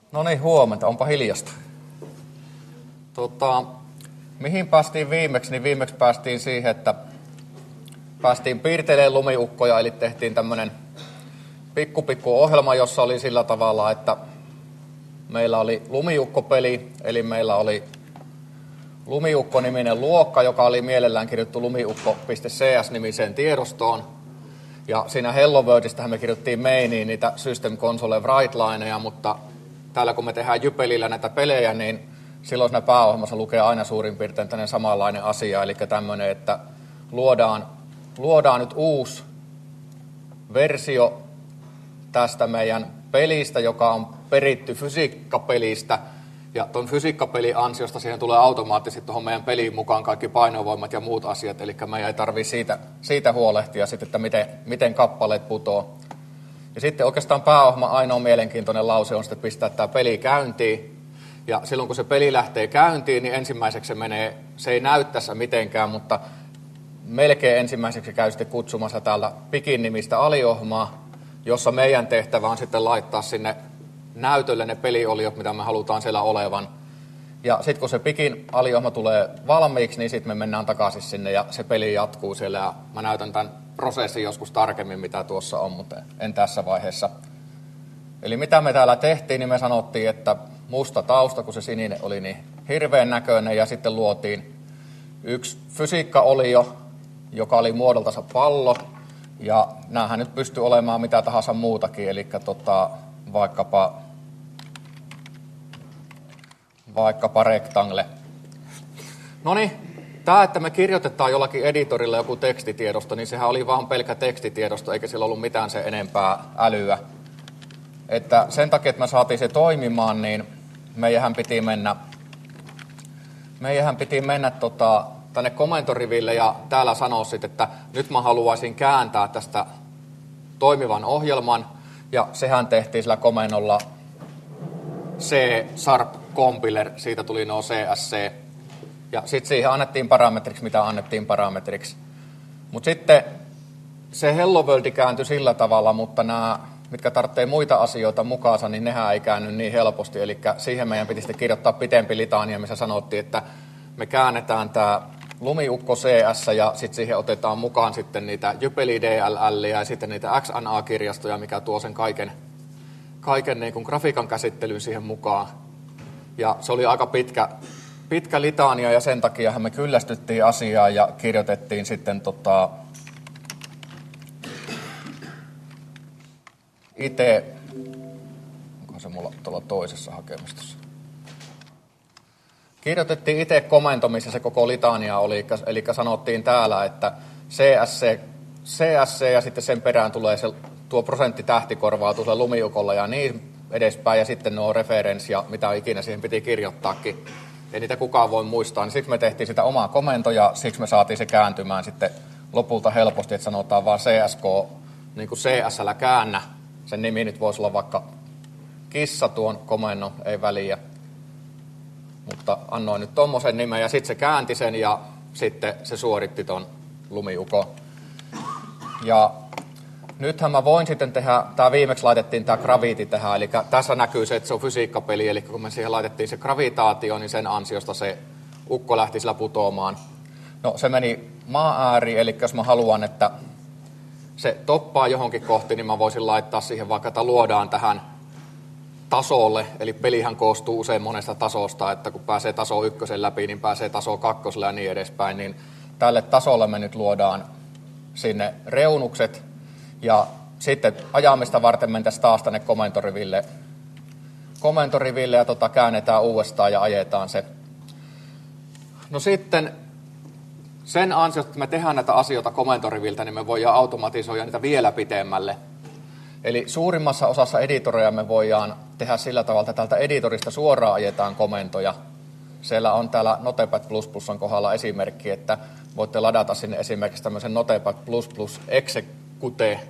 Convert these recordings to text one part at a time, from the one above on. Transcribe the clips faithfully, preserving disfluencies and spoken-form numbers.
No niin, huomenta. Onpa hiljasta. Tota, mihin päästiin viimeksi? Niin viimeksi päästiin siihen, että päästiin piirtelemään lumiukkoja, eli tehtiin tämmöinen pikku pikku ohjelma, jossa oli sillä tavalla, että meillä oli lumiukkopeli, eli meillä oli lumiukko-niminen luokka, joka oli mielellään kirjoittu lumiukko piste c s-nimiseen tiedostoon. Ja siinä Hello Worldistähän me kirjoittiin mainiin niitä System Console Write-lineja, mutta täällä kun me tehdään Jypelillä näitä pelejä, niin silloin siinä pääohjelmassa lukee aina suurin piirtein tämmöinen samanlainen asia, eli tämmöinen, että luodaan, luodaan nyt uusi versio tästä meidän pelistä, joka on peritty fysiikkapelistä, ja tuon fysiikkapelin ansiosta siihen tulee automaattisesti tuohon meidän peliin mukaan kaikki painovoimat ja muut asiat, eli meidän ei tarvitse siitä, siitä huolehtia sitten, että miten, miten kappaleet putoo. Ja sitten oikeastaan pääohjelma ainoa mielenkiintoinen lause on sitten pistää tämä peli käyntiin, ja silloin kun se peli lähtee käyntiin, niin ensimmäiseksi se menee, se ei näy tässä mitenkään, mutta melkein ensimmäiseksi käy sitten kutsumassa täällä Pikin nimistä aliohjelmaa, jossa meidän tehtävä on sitten laittaa sinne näytölle ne pelioliot, mitä me halutaan siellä olevan. Ja sitten kun se Pikin aliohjelma tulee valmiiksi, niin sitten me mennään takaisin sinne ja se peli jatkuu siellä. Ja mä näytän tämän prosessin joskus tarkemmin, mitä tuossa on, mutta en tässä vaiheessa. Eli mitä me täällä tehtiin, niin me sanottiin, että musta tausta, kun se sininen oli niin hirveän näköinen, ja sitten luotiin yksi fysiikkaolio, joka oli muodoltansa pallo, ja näähän nyt pystyy olemaan mitä tahansa muutakin, eli tota, vaikkapa, vaikkapa rectangle. Noniin, tämä, että me kirjoitetaan jollakin editorilla joku tekstitiedosto, niin sehän oli vaan pelkkä tekstitiedosto, eikä sillä ollut mitään sen enempää älyä. Että sen takia, että me saatiin se toimimaan, niin meidänhän piti mennä, meidänhän piti mennä tota, tänne komentoriville ja täällä sanoa sitten, että nyt mä haluaisin kääntää tästä toimivan ohjelman, ja sehän tehtiin sillä komennolla C Sharp Compiler, siitä tuli nuo C S C, ja sitten siihen annettiin parametriksi, mitä annettiin parametriksi. Mutta sitten se Hello World kääntyi sillä tavalla, mutta nämä, mitkä tarvitsee muita asioita mukaansa, niin nehän ei käänny niin helposti, eli siihen meidän piti sitten kirjoittaa pitempi litania, missä sanottiin, että me käännetään tämä lumiukko C S ja sitten siihen otetaan mukaan sitten niitä Jypeli D L L ja sitten niitä X N A-kirjastoja, mikä tuo sen kaiken, kaiken niin kuin grafiikan käsittelyyn siihen mukaan. Ja se oli aika pitkä, pitkä litania ja sen takia me kyllästyttiin asiaan ja kirjoitettiin sitten tota, itse, onko se mulla tuolla toisessa hakemistossa? Kirjoitettiin itse komento, missä se koko litania oli, eli sanottiin täällä, että C S C, C S C ja sitten sen perään tulee se, tuo prosentti tähtikorvautuu sillä lumiukolla ja niin edespäin, ja sitten nuo referenssi ja mitä ikinä siihen piti kirjoittaakin. Ei niitä kukaan voi muistaa, niin siksi me tehtiin sitä omaa komento ja siksi me saatiin se kääntymään sitten lopulta helposti, että sanotaan vaan C S K, niin kuin C S L käännä. Sen nimi nyt voisi olla vaikka kissa tuon komennon, ei väliä. Mutta annoin nyt tommosen nimen ja sitten se käänti sen ja sitten se suoritti ton lumiukon. Ja nythän mä voin sitten tehdä, tää viimeksi laitettiin tää Gravity tähän, eli tässä näkyy se, että se on fysiikkapeli, eli kun me siihen laitettiin se gravitaatio, niin sen ansiosta se ukko lähti sillä putoamaan. No se meni maa ääriin, eli jos mä haluan, että se toppaa johonkin kohti, niin mä voisin laittaa siihen vaikka, että luodaan tähän tasolle, eli pelihän koostuu usein monesta tasosta, että kun pääsee taso ykkösen läpi, niin pääsee taso kakkoselle ja niin edespäin, niin tälle tasolle me nyt luodaan sinne reunukset, ja sitten ajamista varten mentäisiin taas tänne komentoriville, komentoriville ja tota käännetään uudestaan ja ajetaan se. No sitten sen ansiosta, että me tehdään näitä asioita komentoriviltä, niin me voidaan automatisoida niitä vielä pitemmälle. Eli suurimmassa osassa editoreja me voidaan tehdä sillä tavalla, että täältä editorista suoraan ajetaan komentoja. Siellä on täällä Notepad plus plusin kohdalla esimerkki, että voitte ladata sinne esimerkiksi tämmöisen Notepad plus plus Execute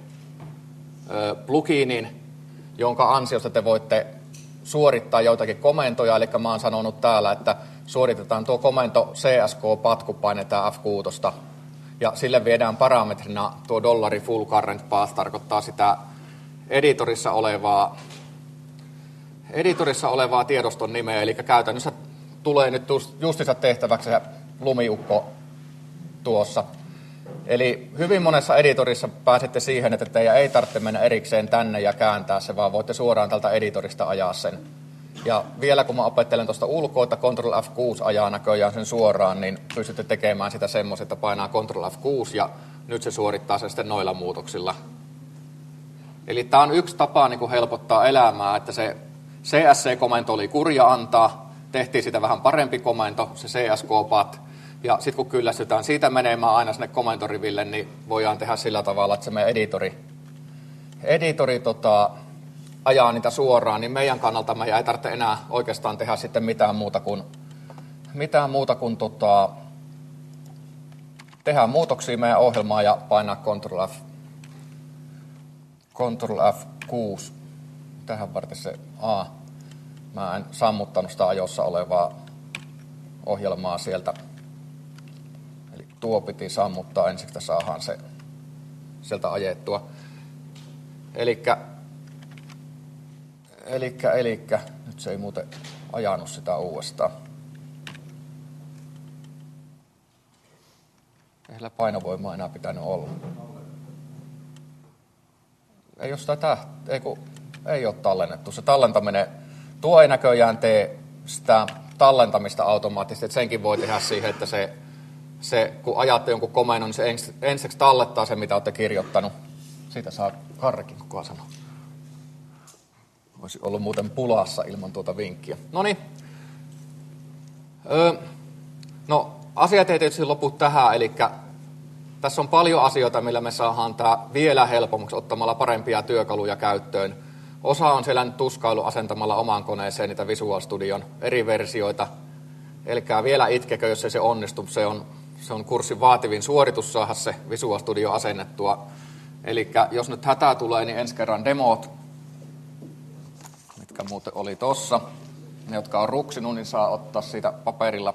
pluginin, jonka ansiosta te voitte suorittaa joitakin komentoja. Eli mä oon sanonut täällä, että suoritetaan tuo komento C S K-pat, kun painetaan F kuusi. Ja sille viedään parametrina tuo dollari full current path, tarkoittaa sitä editorissa olevaa editorissa olevaa tiedoston nimeä, eli käytännössä tulee nyt justiinsa tehtäväksi se lumiukko tuossa. Eli hyvin monessa editorissa pääsette siihen, että teidän ei tarvitse mennä erikseen tänne ja kääntää se, vaan voitte suoraan tältä editorista ajaa sen. Ja vielä kun mä opettelen tuosta ulkoa, että Control F kuusi ajaa näköjään sen suoraan, niin pystytte tekemään sitä semmoista, että painaa Control F kuusi ja nyt se suorittaa sen sitten noilla muutoksilla. Eli tämä on yksi tapa niin kuin helpottaa elämää, että se C S C-komento oli kurja antaa, tehtiin sitä vähän parempi komento, se C S K-pat, ja sitten kun kyllästytään siitä menemään aina sinne komentoriville, niin voidaan tehdä sillä tavalla, että se meidän editori, editori tota, ajaa niitä suoraan, niin meidän kannalta meidän ei tarvitse enää oikeastaan tehdä sitten mitään muuta kuin, mitään muuta kuin tota, tehdä muutoksia meidän ohjelmaan ja painaa Control F, Control F kuusi. Tähän varten se A. Mä en sammuttanut sitä ajossa olevaa ohjelmaa sieltä. Eli tuo piti sammuttaa ensiksi, että saadaan se sieltä ajettua. Elikkä, elikkä, elikkä, nyt se ei muuten ajanut sitä uudestaan. Ei sillä painovoimaa enää pitänyt olla. Ei ole sitä täht... ei, kun... ei ole tallennettu. Se tallentaminen, tuo ei näköjään tee sitä tallentamista automaattisesti, että senkin voi tehdä siihen, että se, se kun ajatte jonkun komennon, niin se ens, ensiksi tallettaa sen, mitä olette kirjoittanut. Siitä saa Karrekin kukaan sanoa. Olisi ollut muuten pulassa ilman tuota vinkkiä. Noniin. Öö, no, asiat ei tietysti lopu tähän, eli tässä on paljon asioita, millä me saadaan tämä vielä helpommaksi ottamalla parempia työkaluja käyttöön. Osa on siellä nyt tuskailu asentamalla omaan koneeseen niitä Visual Studion eri versioita. Elkää vielä itkekö, jos ei se onnistu. Se on, se on kurssin vaativin suoritus saada se Visual Studio asennettua. Eli jos nyt hätää tulee, niin ensi kerran demot, mitkä muuten oli tossa. Ne, jotka on ruksinut, niin saa ottaa siitä paperilla.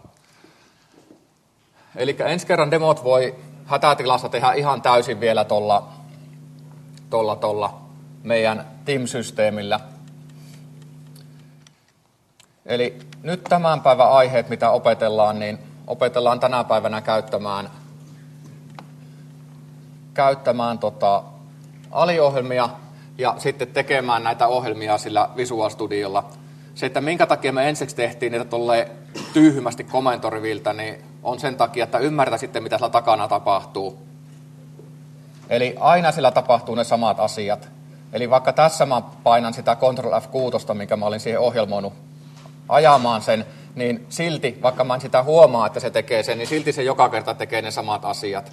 Eli ensi kerran demot voi hätätilassa tehdä ihan täysin vielä tuolla tolla, tolla meidän Team-systeemillä. Eli nyt tämän päivän aiheet, mitä opetellaan, niin opetellaan tänä päivänä käyttämään, käyttämään tota, aliohjelmia ja sitten tekemään näitä ohjelmia sillä Visual Studiolla. Se, että minkä takia me ensiksi tehtiin niitä tolleen tyhmästi komentoriviltä, niin on sen takia, että ymmärtää sitten, mitä sillä takana tapahtuu. Eli aina sillä tapahtuu ne samat asiat. Eli vaikka tässä mä painan sitä Control F kuusi, minkä mä olin siihen ohjelmoinut ajamaan sen, niin silti, vaikka mä en sitä huomaa, että se tekee sen, niin silti se joka kerta tekee ne samat asiat.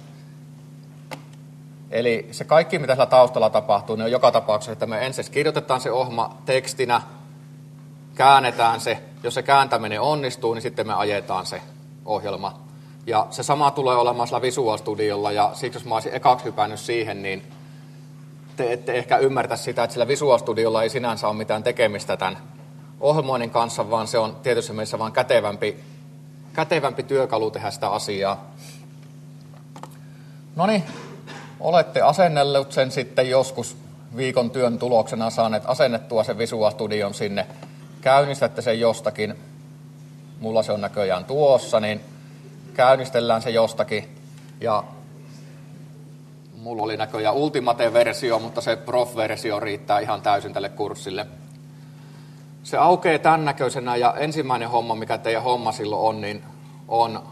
Eli se kaikki, mitä sillä taustalla tapahtuu, niin on joka tapauksessa, että me ensin kirjoitetaan se ohjelma tekstinä, käännetään se. Jos se kääntäminen onnistuu, niin sitten me ajetaan se ohjelma. Ja se sama tulee olemaan sillä Visual Studiolla, ja siksi jos mä olisin ekaksi hypännyt siihen, niin te ette ehkä ymmärtä sitä, että sillä Visual Studiolla ei sinänsä ole mitään tekemistä tämän ohjelmoinnin kanssa, vaan se on tietysti meissä vaan kätevämpi, kätevämpi työkalu tehdä sitä asiaa. Noniin, olette asennellut sen sitten joskus viikon työn tuloksena saaneet asennettua sen Visual Studion sinne. Käynnistätte sen jostakin, mulla se on näköjään tuossa, niin käynnistellään se jostakin. Ja mulla oli näköjään Ultimate-versio, mutta se Prof-versio riittää ihan täysin tälle kurssille. Se aukeaa tämän näköisenä ja ensimmäinen homma, mikä teidän homma silloin on, niin on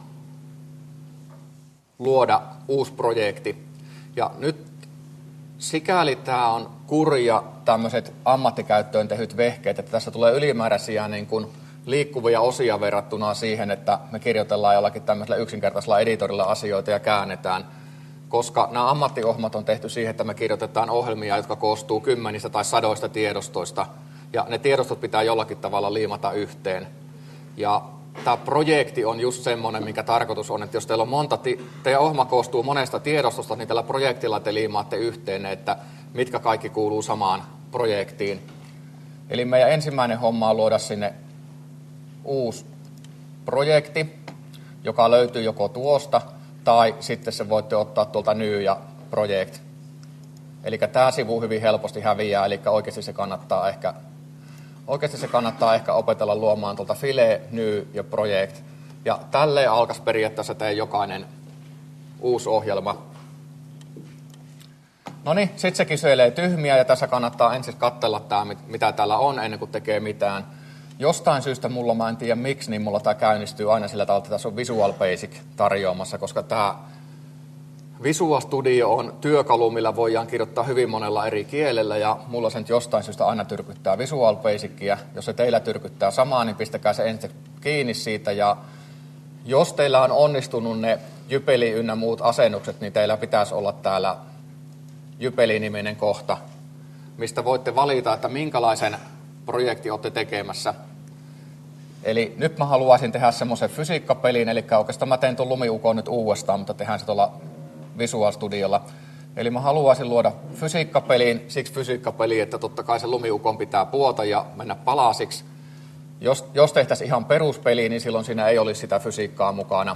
luoda uusi projekti. Ja nyt sikäli tämä on kurja tämmöiset ammattikäyttöön tehdyt vehkeet, että tässä tulee ylimääräisiä niin kuin liikkuvia osia verrattuna siihen, että me kirjoitellaan jollakin tämmöisellä yksinkertaisella editorilla asioita ja käännetään. Koska nämä ammattiohjelmat on tehty siihen, että me kirjoitetaan ohjelmia, jotka koostuu kymmenistä tai sadoista tiedostoista. Ja ne tiedostot pitää jollakin tavalla liimata yhteen. Ja tämä projekti on just semmoinen, minkä tarkoitus on, että jos teillä on monta, ti- teidän ohjelma koostuu monesta tiedostosta, niin tällä projektilla te liimaatte yhteen, että mitkä kaikki kuuluu samaan projektiin. Eli meidän ensimmäinen homma on luoda sinne uusi projekti, joka löytyy joko tuosta, tai sitten se voitte ottaa tuolta New ja Project. Eli tämä sivu hyvin helposti häviää, eli oikeasti se kannattaa ehkä oikeasti se kannattaa ehkä opetella luomaan tuolta File, New ja Project. Ja tälleen alkaisi periaatteessa tehdä jokainen uusi ohjelma. No niin, sitten se kyselee tyhmiä ja tässä kannattaa ensin katsella tämä, mitä täällä on ennen kuin tekee mitään. Jostain syystä mulla, mä en tiedä miksi, niin mulla tämä käynnistyy aina sillä tavalla, että tässä on Visual Basic tarjoamassa, koska tämä Visual Studio on työkalu, millä voidaan kirjoittaa hyvin monella eri kielellä ja mulla sen jostain syystä aina tyrkyttää Visual Basicia. Jos se teillä tyrkyttää samaa, niin pistäkää se ensin kiinni siitä ja jos teillä on onnistunut ne Jypeli ynnä muut asennukset, niin teillä pitäisi olla täällä Jypeli-niminen kohta, mistä voitte valita, että minkälaisen projekti olette tekemässä. Eli nyt mä haluaisin tehdä semmoisen fysiikkapelin, eli oikeastaan mä teen tuon Lumiukon nyt uudestaan, mutta tehdään se tuolla Visual Studiolla. Eli mä haluaisin luoda fysiikkapeliin, siksi fysiikkapeli, että totta kai se Lumiukon pitää puota ja mennä palasiksi. Jos, jos tehtäisiin ihan peruspeli, niin silloin siinä ei olisi sitä fysiikkaa mukana.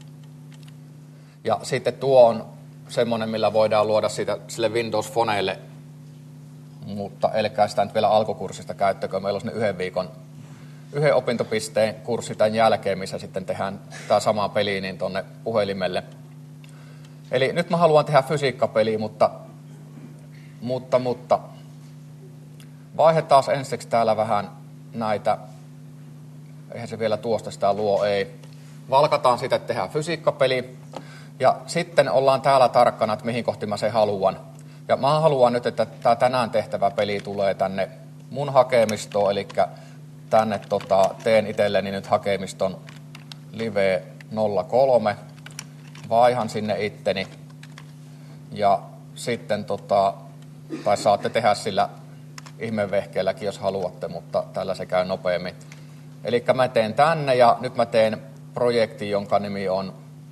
Ja sitten tuo on semmoinen, millä voidaan luoda siitä, sille Windows Phoneille, mutta älkää sitä nyt vielä alkukurssista käyttäkö. Meillä on sinne yhden viikon, yhden opintopisteen kurssi tämän jälkeen, missä sitten tehdään tämä sama peli niin tuonne puhelimelle. Eli nyt mä haluan tehdä fysiikkapeliä, mutta, mutta, mutta vaihdetaan ensiksi täällä vähän näitä, eihän se vielä tuosta sitä luo, ei. Valkataan sitä, että tehdään fysiikkapeli. Ja sitten ollaan täällä tarkkana, että mihin kohti mä sen haluan. Ja mä haluan nyt, että tämä tänään tehtävä peli tulee tänne mun hakemistoon, eli tänne tota, teen itselleni nyt hakemiston live nolla kolme. Vaihan sinne itteni. Ja sitten, tota, tai saatte tehdä sillä ihmevehkeelläkin, jos haluatte, mutta tällä se käy nopeammin. Eli mä teen tänne ja nyt mä teen projekti, jonka nimi on,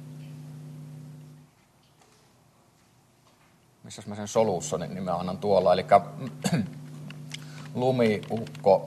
missä mä sen solutionin nimen annan tuolla, eli Lumiukko.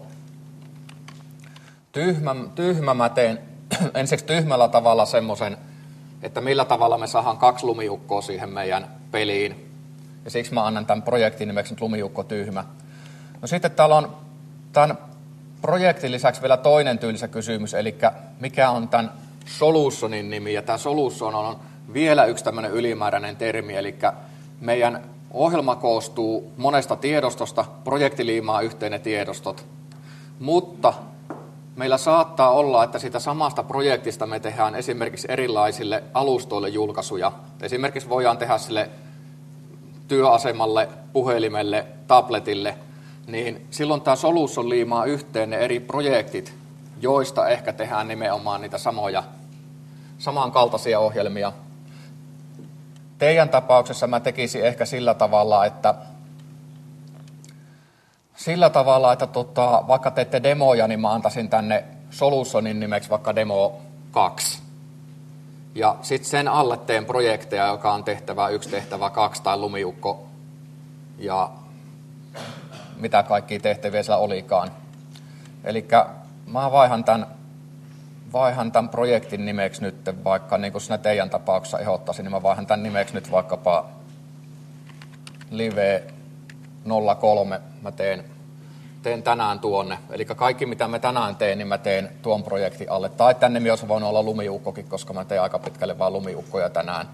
Tyhmä, tyhmä mä teen ensiksi tyhmällä tavalla semmoisen, että millä tavalla me saadaan kaksi lumiukkoa siihen meidän peliin. Ja siksi mä annan tämän projektin nimeksi nyt Lumiukko tyhmä. No sitten täällä on tämän projektin lisäksi vielä toinen tylsä kysymys, eli mikä on tämän solutionin nimi. Ja tämä solution on vielä yksi tämmöinen ylimääräinen termi, eli meidän ohjelma koostuu monesta tiedostosta, projekti liimaa yhteen ne tiedostot, mutta meillä saattaa olla, että siitä samasta projektista me tehdään esimerkiksi erilaisille alustoille julkaisuja. Esimerkiksi voidaan tehdä sille työasemalle, puhelimelle, tabletille, niin silloin tämä solution liimaa yhteen ne eri projektit, joista ehkä tehdään nimenomaan niitä samoja, samankaltaisia ohjelmia. Teidän tapauksessa mä tekisin ehkä sillä tavalla, että Sillä tavalla, että tota, vaikka teette demoja, niin mä antaisin tänne solutionin nimeksi vaikka demo kaksi. Ja sitten sen alle teen projekteja, joka on tehtävä yksi, tehtävä kaksi tai lumiukko ja mitä kaikkia tehtäviä siellä olikaan. Eli mä vaihan tämän, vaihan tämän projektin nimeksi nyt, vaikka niin kuin siinä teidän tapauksessa ehdottaisin, niin mä vaihan tämän nimeksi nyt vaikkapa live nolla kolme. Mä teen, teen tänään tuonne. Eli kaikki, mitä mä tänään teen, niin mä teen tuon projektin alle. Tai tämän nimi olisi voinut olla Lumiukkokin, koska mä teen aika pitkälle vaan Lumiukkoja tänään.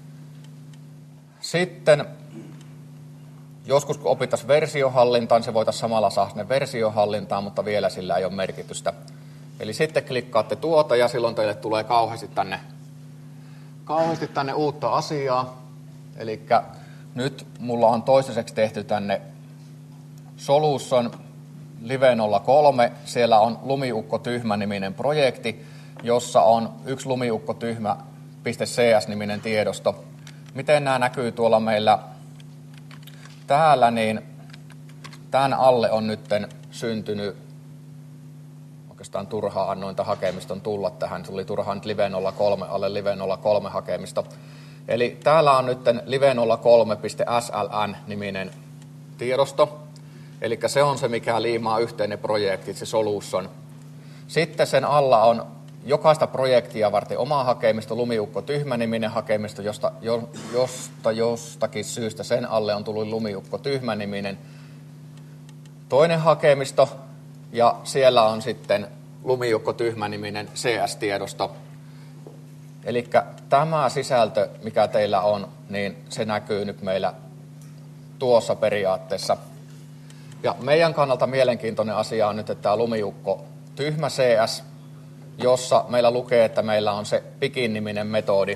Sitten joskus kun opittaisiin versiohallintaan, se voitaisiin samalla saada sinne versiohallintaan, mutta vielä sillä ei ole merkitystä. Eli sitten klikkaatte tuota ja silloin teille tulee kauheasti tänne, kauheasti tänne uutta asiaa. Eli nyt mulla on toistaiseksi tehty tänne Solution live nolla kolme. Siellä on Lumiukko tyhmä-niminen projekti, jossa on yksi lumiukko tyhmä.cs-niminen tiedosto. Miten nämä näkyy tuolla meillä täällä, niin tämän alle on nyt syntynyt, oikeastaan turhaa annoin tämän hakemiston tulla tähän, tuli turhaan nyt live nolla kolme alle live nolla kolme hakemisto. Eli täällä on nyt live nolla kolme.sln-niminen tiedosto, eli se on se, mikä liimaa yhteen ne projektit, se solution. Sitten sen alla on jokaista projektia varten oma hakemisto, Lumiukko tyhmä-niminen hakemisto, josta, jo, josta jostakin syystä sen alle on tullut Lumiukko tyhmä-niminen toinen hakemisto. ja siellä on sitten Lumiukko Tyhmä-niminen C S-tiedosto. Eli tämä sisältö, mikä teillä on, niin se näkyy nyt meillä tuossa periaatteessa. Ja meidän kannalta mielenkiintoinen asia on nyt, että tämä Lumiukko Tyhmä C S, jossa meillä lukee, että meillä on se Pikin-niminen metodi.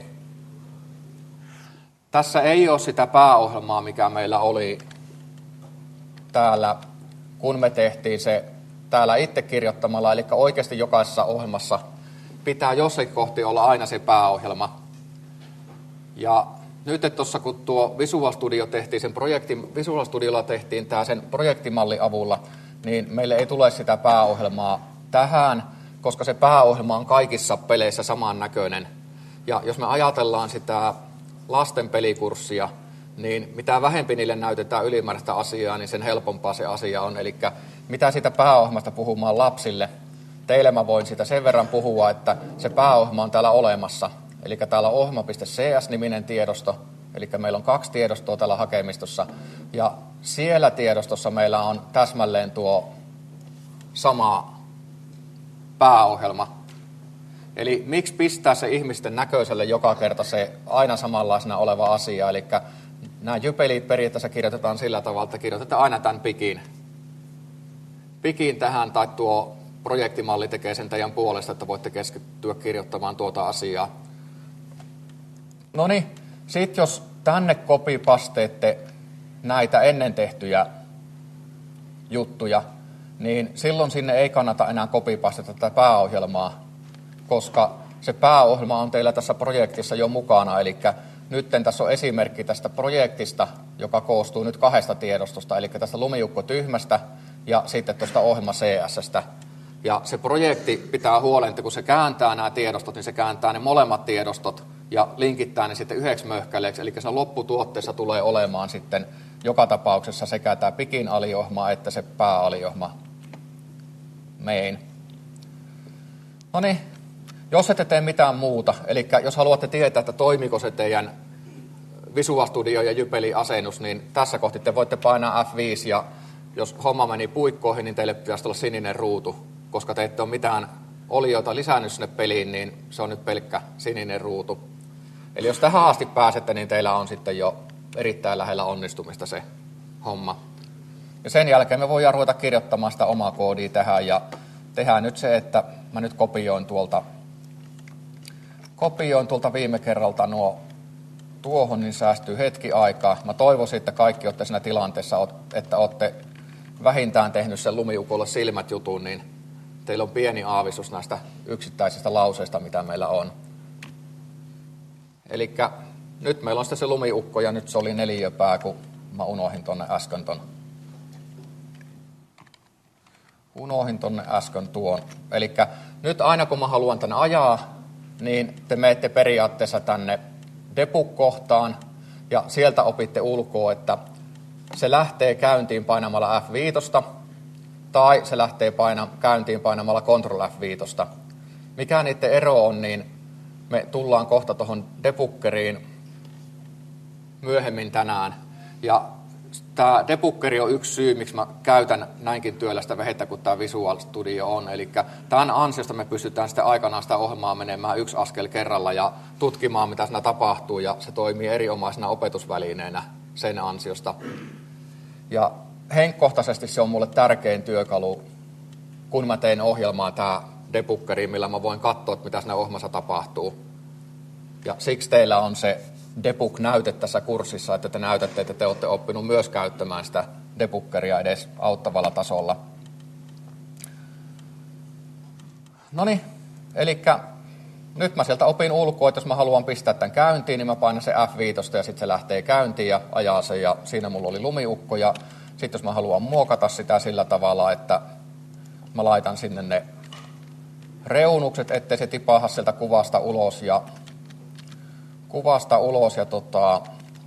Tässä ei ole sitä pääohjelmaa, mikä meillä oli täällä, kun me tehtiin se täällä itse kirjoittamalla. Eli oikeasti jokaisessa ohjelmassa pitää jossakin kohti olla aina se pääohjelma. Ja nyt tuossa kun tuo Visual Studio tehtiin sen projektin, Visual Studiolla tehtiin tämä sen projektimallin avulla, niin meille ei tule sitä pääohjelmaa tähän, koska se pääohjelma on kaikissa peleissä samannäköinen. Ja jos me ajatellaan sitä lasten pelikurssia, niin mitä vähempi niille näytetään ylimääräistä asiaa, niin sen helpompaa se asia on. Eli mitä siitä pääohjelmasta puhumaan lapsille, teille mä voin sitä sen verran puhua, että se pääohjelma on täällä olemassa. Eli täällä on ohjelma piste c s-niminen tiedosto, eli meillä on kaksi tiedostoa täällä hakemistossa, ja siellä tiedostossa meillä on täsmälleen tuo sama pääohjelma. Eli miksi pistää se ihmisten näköiselle joka kerta se aina samanlaisena oleva asia, eli nämä jypelit periaatteessa kirjoitetaan sillä tavalla, että kirjoitetaan aina tämän pikin. Pikin tähän, tai tuo projektimalli tekee sen teidän puolesta, että voitte keskittyä kirjoittamaan tuota asiaa. No niin, sitten jos tänne kopipasteette näitä ennen tehtyjä juttuja, niin silloin sinne ei kannata enää kopipasteta tätä pääohjelmaa, koska se pääohjelma on teillä tässä projektissa jo mukana. Eli nyt tässä on esimerkki tästä projektista, joka koostuu nyt kahdesta tiedostosta, eli tästä Lumiukko Tyhmästä ja sitten tuosta ohjelma C S:stä. Ja se projekti pitää huolen, että kun se kääntää nämä tiedostot, niin se kääntää ne molemmat tiedostot ja linkittää ne sitten yhdeksi möhkäleeksi. Eli siinä lopputuotteessa tulee olemaan sitten joka tapauksessa sekä tämä Pikin aliohjelma että se pääaliohjelma main. No niin, jos ette tee mitään muuta, eli jos haluatte tietää, että toimiko se teidän Visual Studio ja Jypelin asennus, niin tässä kohti te voitte painaa F viisi, ja jos homma meni puikkoihin, niin teille pitäisi olla sininen ruutu. Koska te ette ole mitään olioita lisännyt sinne peliin, niin se on nyt pelkkä sininen ruutu. Eli jos tähän asti pääsette, niin teillä on sitten jo erittäin lähellä onnistumista se homma. Ja sen jälkeen me voidaan ruveta kirjoittamaan sitä omaa koodia tähän, ja tehdään nyt se, että mä nyt kopioin tuolta, kopioin tuolta viime kerralta nuo tuohon, niin säästyy hetki aikaa. Mä toivoisin, että kaikki olette siinä tilanteessa, että olette vähintään tehnyt sen Lumiukolle silmät jutun, niin teillä on pieni aavistus näistä yksittäisistä lauseista, mitä meillä on. Eli nyt meillä on sitten se Lumiukko, ja nyt se oli neliöpää, kun mä unohdin tonne äsken ton. Unohdin tonne äsken tuon. Eli nyt aina kun mä haluan tänne ajaa, niin te menette periaatteessa tänne debug-kohtaan, ja sieltä opitte ulkoa, että se lähtee käyntiin painamalla F viisi, tai se lähtee paina, käyntiin painamalla Ctrl F viisi. Mikä niiden ero on, niin me tullaan kohta tuohon debuggeriin myöhemmin tänään. Ja tämä debuggeri on yksi syy, miksi mä käytän näinkin työlästä vehettä kuin tämä Visual Studio on. Eli tämän ansiosta me pystytään sitten aikanaan sitä ohjelmaa menemään yksi askel kerralla ja tutkimaan, mitä siinä tapahtuu. Ja se toimii erinomaisena opetusvälineenä sen ansiosta. Ja henkkohtaisesti se on mulle tärkein työkalu, kun mä teen ohjelmaa tämä debuggeri, millä mä voin katsoa, että mitä siinä ohjelmassa tapahtuu. Ja siksi teillä on se debug-näyte tässä kurssissa, että te näytätte, että te olette oppinut myös käyttämään sitä debuggeria edes auttavalla tasolla. Noniin, eli nyt mä sieltä opin ulkoa, että jos mä haluan pistää tämän käyntiin, niin mä painan se F viisi ja sitten se lähtee käyntiin ja ajaa sen, ja siinä mulla oli Lumiukko. Ja sitten jos mä haluan muokata sitä sillä tavalla, että mä laitan sinne ne reunukset, ettei se tipahda sieltä kuvasta ulos ja kuvasta ulos ja tota,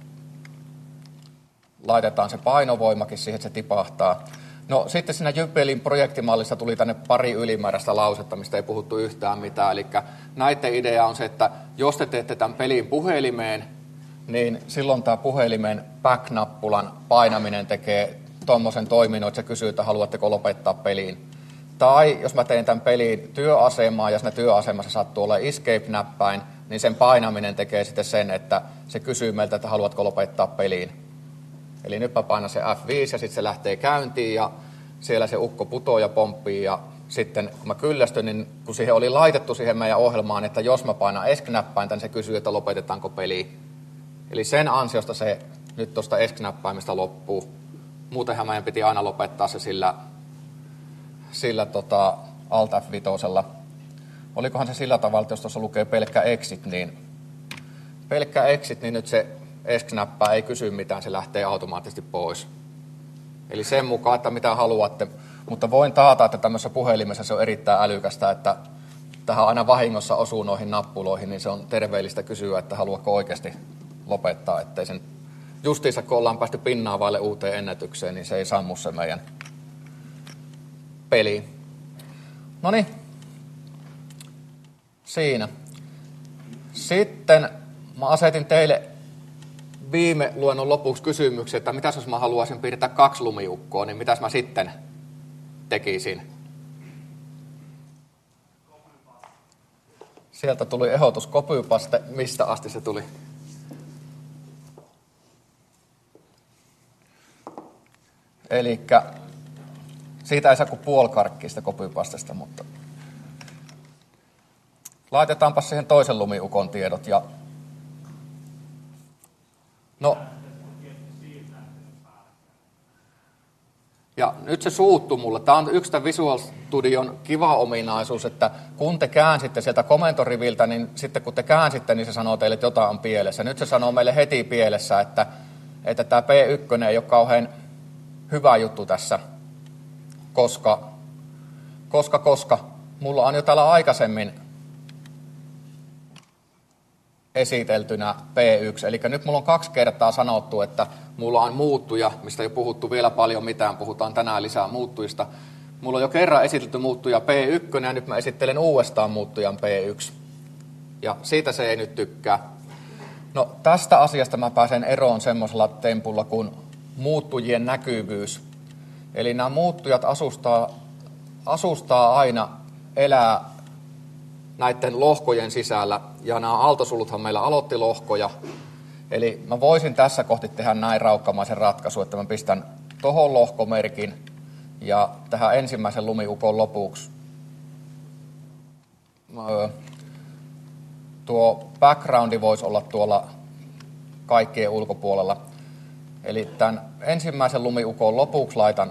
laitetaan se painovoimakin siihen, että se tipahtaa. No sitten siinä Jypelin projektimallissa tuli tänne pari ylimääräistä lausetta, mistä ei puhuttu yhtään mitään. Eli näiden idea on se, että jos te teette tämän pelin puhelimeen, niin silloin tämä puhelimen back-nappulan painaminen tekee tuommoisen toiminnon, että se kysyy, että haluatteko lopettaa peliin. Tai jos mä teen tämän pelin työasemaan ja siinä työasemassa sattuu olla escape-näppäin, niin sen painaminen tekee sitten sen, että se kysyy meiltä, että haluatko lopettaa peliin. Eli nyt mä painan se F viisi ja sitten se lähtee käyntiin ja siellä se ukko putoo ja pomppii ja sitten kun mä kyllästyn, niin kun siihen oli laitettu siihen meidän ohjelmaan, että jos mä painan ESC-näppäintä, niin se kysyy, että lopetetaanko peli. Eli sen ansiosta se nyt tuosta ESC-näppäimistä loppuu. Muutenhan meidän piti aina lopettaa se sillä, sillä tota Alt F viisi. Olikohan se sillä tavalla, että jos tuossa lukee pelkkä exit, niin pelkkä exit, niin nyt se ESC-näppää ei kysy mitään, se lähtee automaattisesti pois. Eli sen mukaan, että mitä haluatte. Mutta voin taata, että tämmöisessä puhelimessa se on erittäin älykästä, että tähän aina vahingossa osuu noihin nappuloihin, niin se on terveellistä kysyä, että haluatko oikeasti lopettaa, ettei sen justiinsa, kun ollaan päästy pinnaan vaille uuteen ennätykseen, niin se ei sammu se meidän peli. Noniin. Siinä. Sitten mä asetin teille viime luennon lopuksi kysymyksen, että mitäs jos mä haluaisin piirtää kaksi lumiukkoa, niin mitäs mä sitten tekisin? Sieltä tuli ehdotus copypaste. Mistä asti se tuli? Elikkä siitä ei saa kuin puolikarkkia sitä copypastesta, mutta laitetaanpa siihen toisen lumiukon tiedot ja no ja nyt se suuttuu mulle. Tämä on yksi tämän Visual Studion kiva ominaisuus, että kun te käänsitte sieltä komentoriviltä, niin sitten kun te käänsitte, niin se sanoo teille, että jotain on pielessä. Nyt se sanoo meille heti pielessä, että, että tämä P yksi ei ole kauhean hyvä juttu tässä, koska, koska, koska mulla on jo täällä aikaisemmin esiteltynä P yksi. Eli nyt mulla on kaksi kertaa sanottu, että mulla on muuttuja, mistä ei ole puhuttu vielä paljon mitään, puhutaan tänään lisää muuttujista. Mulla on jo kerran esitelty muuttuja P yksi ja nyt mä esittelen uudestaan muuttujan P yksi. Ja siitä se ei nyt tykkää. No tästä asiasta mä pääsen eroon semmoisella tempulla kuin muuttujien näkyvyys. Eli nämä muuttujat asustaa, asustaa aina elää näiden lohkojen sisällä, ja nämä aaltosuluthan meillä aloitti lohkoja. Eli mä voisin tässä kohti tehdä näin raukkamaisen ratkaisun, että mä pistän tohon lohkomerkin, ja tähän ensimmäisen lumiukon lopuksi tuo backgroundi voisi olla tuolla kaikkien ulkopuolella. Eli tämän ensimmäisen lumiukon lopuksi laitan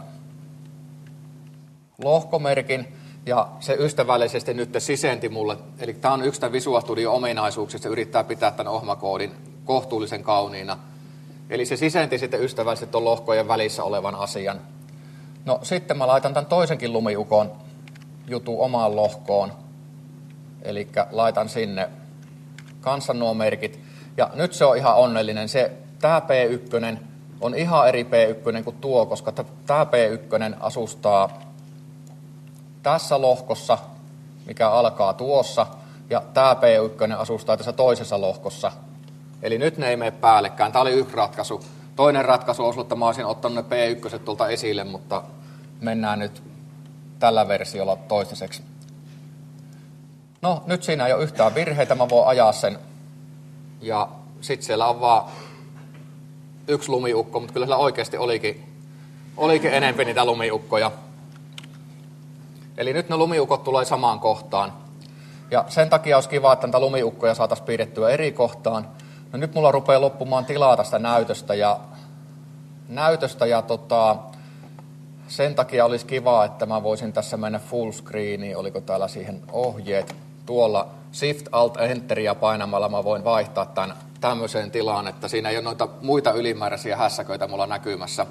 lohkomerkin, ja se ystävällisesti nyt sisenti mulle, eli tämä on yksi tämän Visual Studio ominaisuuksista, se yrittää pitää tämän ohmakoodin kohtuullisen kauniina. Eli se sisenti sitten ystävällisesti tuon lohkojen välissä olevan asian. No sitten mä laitan tämän toisenkin lumiukon jutun omaan lohkoon, eli laitan sinne kanssa nuo merkit, ja nyt se on ihan onnellinen. Se, tämä P yksi on ihan eri P yksi kuin tuo, koska tämä P yksi asustaa tässä lohkossa, mikä alkaa tuossa, ja tämä P yksi asustaa tässä toisessa lohkossa. Eli nyt ne ei mene päällekään. Tämä oli yksi ratkaisu. Toinen ratkaisu olisi ollut, että mä olisin ottanut ne P yksi tuolta esille, mutta mennään nyt tällä versiolla toistaiseksi. No, nyt siinä ei ole yhtään virheitä, mä voin ajaa sen. Ja sitten siellä on vaan yksi lumiukko, mutta kyllä siellä oikeasti olikin, olikin enemmän niitä lumiukkoja. Eli nyt ne lumiukot tulee samaan kohtaan. Ja sen takia olisi kiva, että näitä lumiukkoja saataisiin piirrettyä eri kohtaan. No nyt mulla rupeaa loppumaan tilaa tästä näytöstä. Ja, näytöstä ja tota, sen takia olisi kiva, että mä voisin tässä mennä full screeniin. Oliko täällä siihen ohjeet? Tuolla Shift Alt Enteria painamalla mä voin vaihtaa tämän tämmöiseen tilaan, että siinä ei ole noita muita ylimääräisiä hässäköitä mulla näkymässä.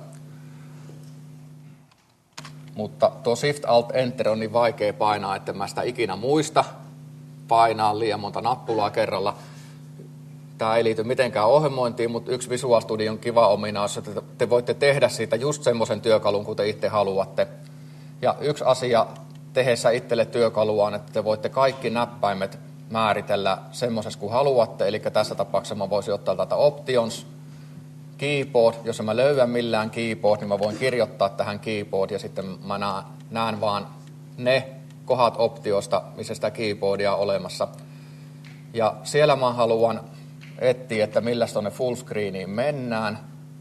Mutta tuo Shift Alt Enter on niin vaikea painaa, että mä sitä ikinä muista painaa liian monta nappulaa kerralla. Tämä ei liity mitenkään ohjelmointiin, mutta yksi Visual Studion kiva ominaisuus, että te voitte tehdä siitä just semmoisen työkalun, kun te itse haluatte. Ja yksi asia tehdessä itselle työkalua on, että te voitte kaikki näppäimet määritellä semmoisessa kuin haluatte. Eli tässä tapauksessa mä voisin ottaa täältä Options, Keyboard. Jos mä löydän millään keyboard, niin mä voin kirjoittaa tähän keyboard ja sitten mä näen, näen vaan ne kohdat optiosta, missä sitä keyboardia on olemassa. Ja siellä mä haluan etsiä, että millä tuonne fullscreeniin mennään.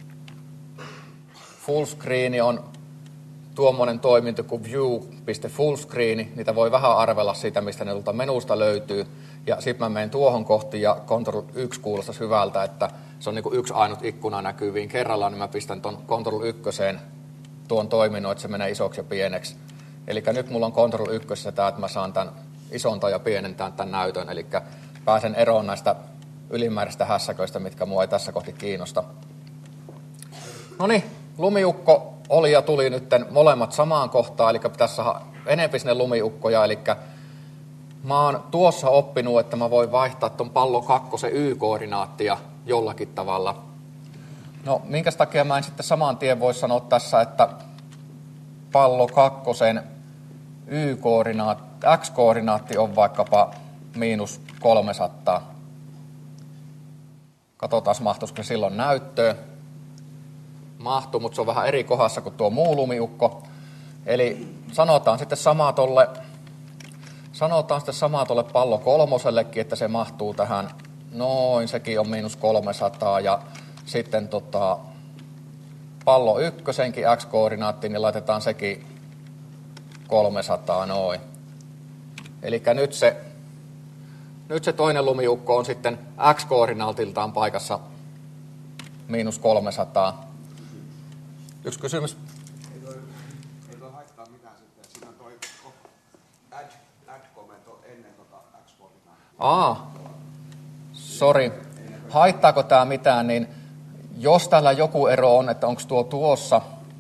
Fullscreen on tuommoinen toiminto kuin view.fullscreen. Niitä voi vähän arvella siitä, mistä ne tuolta menusta löytyy. Ja sitten mä menen tuohon kohti ja control yksi kuulostaisi hyvältä, että se on niin kuin yksi ainut ikkuna näkyviin kerrallaan, niin mä pistän tuon control ykköseen tuon toiminnon, että se menee isoksi ja pieneksi. Eli nyt mulla on control ykkösessä tämä, että mä saan tämän isontaa ja pienentää tämän näytön, eli pääsen eroon näistä ylimääräistä hässäköistä, mitkä mua ei tässä kohti kiinnosta. No niin, lumiukko oli ja tuli nyt molemmat samaan kohtaan, eli pitäisi saada enemmän sinne lumiukkoja, eli mä oon tuossa oppinut, että mä voin vaihtaa ton pallo kakkosen Y-koordinaattia jollakin tavalla. No, minkä takia mä en sitten saman tien voi sanoa tässä, että pallo kakkosen Y-koordinaatti, X-koordinaatti on vaikkapa miinus kolmesataa. Katsotaan, mahtuisiko se silloin näyttöön. Mahtuu, mutta se on vähän eri kohdassa kuin tuo muu lumiukko. Eli sanotaan sitten samaa tolle, sanotaan sitten samaa tolle pallo kolmosellekin, että se mahtuu tähän, noin, sekin on miinus kolmesataa. Ja sitten tota, pallo ykkösenkin X-koordinaattiin, niin laitetaan sekin kolmesataa, noin. Eli nyt se, nyt se toinen lumiukko on sitten X-koordinaatiltaan paikassa miinus kolmesataa. Yksi kysymys. Ei toi, ei toi haittaa mitään sitten. Siinä on toi add, add-komento ennen tota X-koordinaattia. Aa, sori. Haittaako tämä mitään, niin jos täällä joku ero on, että onko tuo tuossa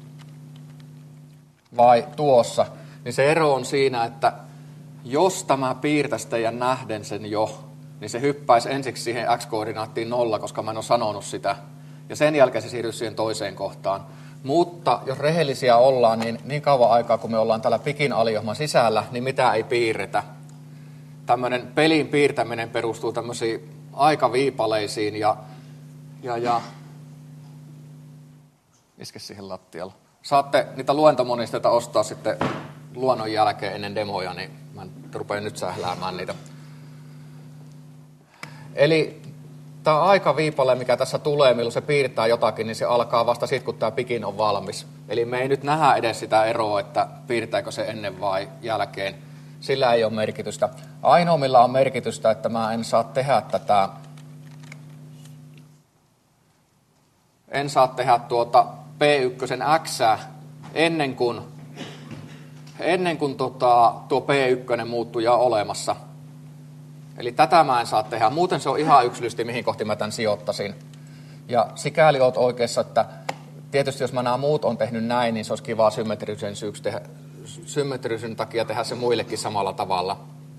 vai tuossa, niin se ero on siinä, että jos tämä piirtäisi teidän nähden sen jo, niin se hyppäisi ensiksi siihen X-koordinaattiin nolla, koska mä en ole sanonut sitä. Ja sen jälkeen se siirryisi siihen toiseen kohtaan. Mutta jos rehellisiä ollaan, niin niin kauan aikaa, kun me ollaan täällä pikin aliohman sisällä, niin mitä ei piirretä. Tämmöinen pelin piirtäminen perustuu tämmöisiin aikaviipaleisiin ja, ja, ja iske siihen lattialla. Saatte niitä luentomonisteita ostaa sitten luonnon jälkeen ennen demoja, niin mä rupean nyt sähläämään niitä. Eli tämä aikaviipale, mikä tässä tulee, milloin se piirtää jotakin, niin se alkaa vasta sitten, kun tämä pikin on valmis. Eli me ei nyt nähdä edes sitä eroa, että piirtääkö se ennen vai jälkeen. Sillä ei ole merkitystä. Ainoa, millä on merkitystä, että mä en saa tehdä tätä, en saa tehdä tuota P yksi X ennen kuin, ennen kuin tota, tuo P yksi muuttuja on olemassa. Eli tätä mä en saa tehdä. Muuten se on ihan yksilöllisesti, mihin kohti mä tämän sijoittaisin. Ja sikäli oot oikeassa, että tietysti jos mä nämä muut on tehnyt näin, niin se olisi kiva symmetrisen, tehdä, symmetrisen takia tehdä se muillekin samalla tavalla.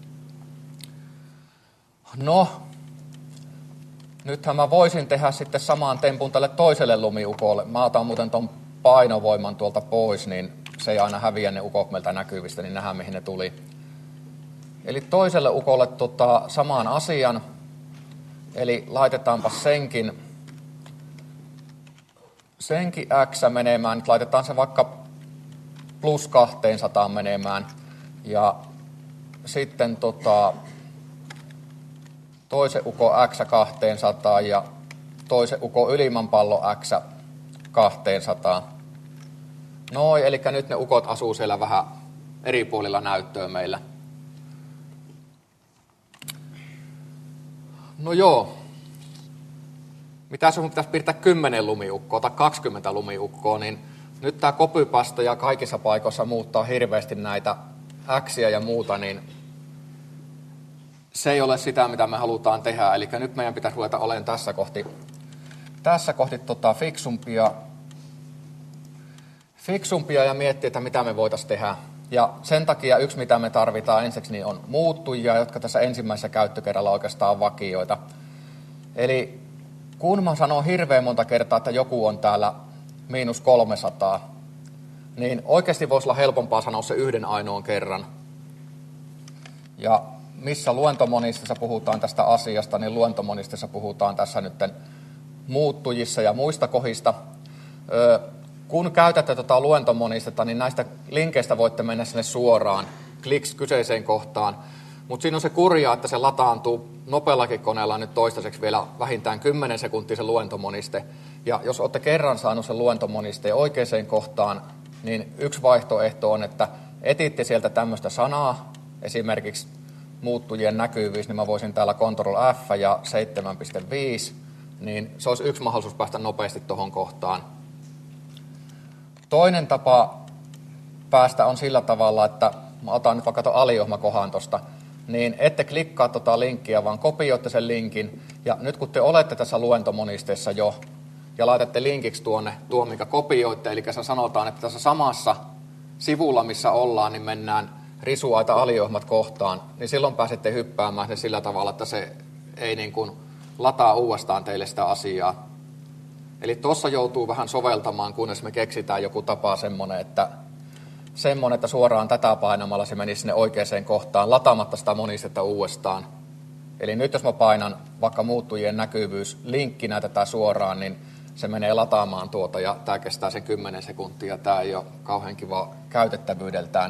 No, nythän mä voisin tehdä sitten saman tempun tälle toiselle lumiukolle. Mä otan muuten ton painovoiman tuolta pois, niin se ei aina häviä ne ukot meiltä näkyvistä, niin nähdään mihin ne tuli. Eli toiselle ukolle tota, samaan asian, eli laitetaanpa senkin, senkin X menemään, nyt laitetaan se vaikka plus kaksisataa menemään, ja sitten tota, toisen uko X kaksisataa ja toisen uko ylimmän pallo X kaksisataa. Noin, eli nyt ne ukot asuu siellä vähän eri puolilla näyttöä meillä. No joo. Mitäs jos mun pitäisi piirtää kymmenen lumiukkoa tai kaksikymmentä lumiukkoa, niin nyt tämä copypaste ja kaikissa paikoissa muuttaa hirveästi näitä X:iä ja muuta, niin se ei ole sitä, mitä me halutaan tehdä. Eli nyt meidän pitäisi ruveta olemaan tässä kohti, tässä kohti tota fiksumpia, fiksumpia ja miettiä, että mitä me voitaisiin tehdä. Ja sen takia yksi, mitä me tarvitaan ensiksi, niin on muuttujia, jotka tässä ensimmäisessä käyttökerralla oikeastaan on vakioita. Eli kun mä sanon hirveän monta kertaa, että joku on täällä miinus kolmesataa, niin oikeasti voisi olla helpompaa sanoa se yhden ainoan kerran. Ja missä luentomonistissa puhutaan tästä asiasta, niin luentomonistissa puhutaan tässä nyt muuttujissa ja muista kohdista. Öö, kun käytätte tuota luentomonistetta, niin näistä linkeistä voitte mennä sinne suoraan. kliks kyseiseen kohtaan. Mutta siinä on se kurja, että se lataantuu nopeallakin koneella nyt toistaiseksi vielä vähintään kymmenen sekuntia se luentomoniste. Ja jos olette kerran saanut sen luentomonisteen oikeaan kohtaan, niin yksi vaihtoehto on, että etitte sieltä tämmöistä sanaa, esimerkiksi muuttujien näkyvyys, niin mä voisin täällä Control F ja seitsemän piste viisi, niin se olisi yksi mahdollisuus päästä nopeasti tuohon kohtaan. Toinen tapa päästä on sillä tavalla, että mä otan nyt vaikka tuon aliohmakohan tuosta, niin ette klikkaa tuota linkkiä, vaan kopioitte sen linkin, ja nyt kun te olette tässä luentomonisteessa jo, ja laitatte linkiksi tuonne, tuon minkä kopioitte, eli se sanotaan, että tässä samassa sivulla, missä ollaan, niin mennään risuaita aliohmat kohtaan, niin silloin pääsette hyppäämään se sillä tavalla, että se ei niin kuin lataa uudestaan teille sitä asiaa. Eli tuossa joutuu vähän soveltamaan, kunnes me keksitään joku tapa semmoinen, että, semmoinen, että suoraan tätä painamalla se menisi sinne oikeaan kohtaan, lataamatta sitä monistetta uudestaan. Eli nyt jos mä painan vaikka muuttujien näkyvyys linkkinä tätä suoraan, niin se menee lataamaan tuota ja tämä kestää sen kymmenen sekuntia. Tämä ei ole kauhean kiva käytettävyydeltään.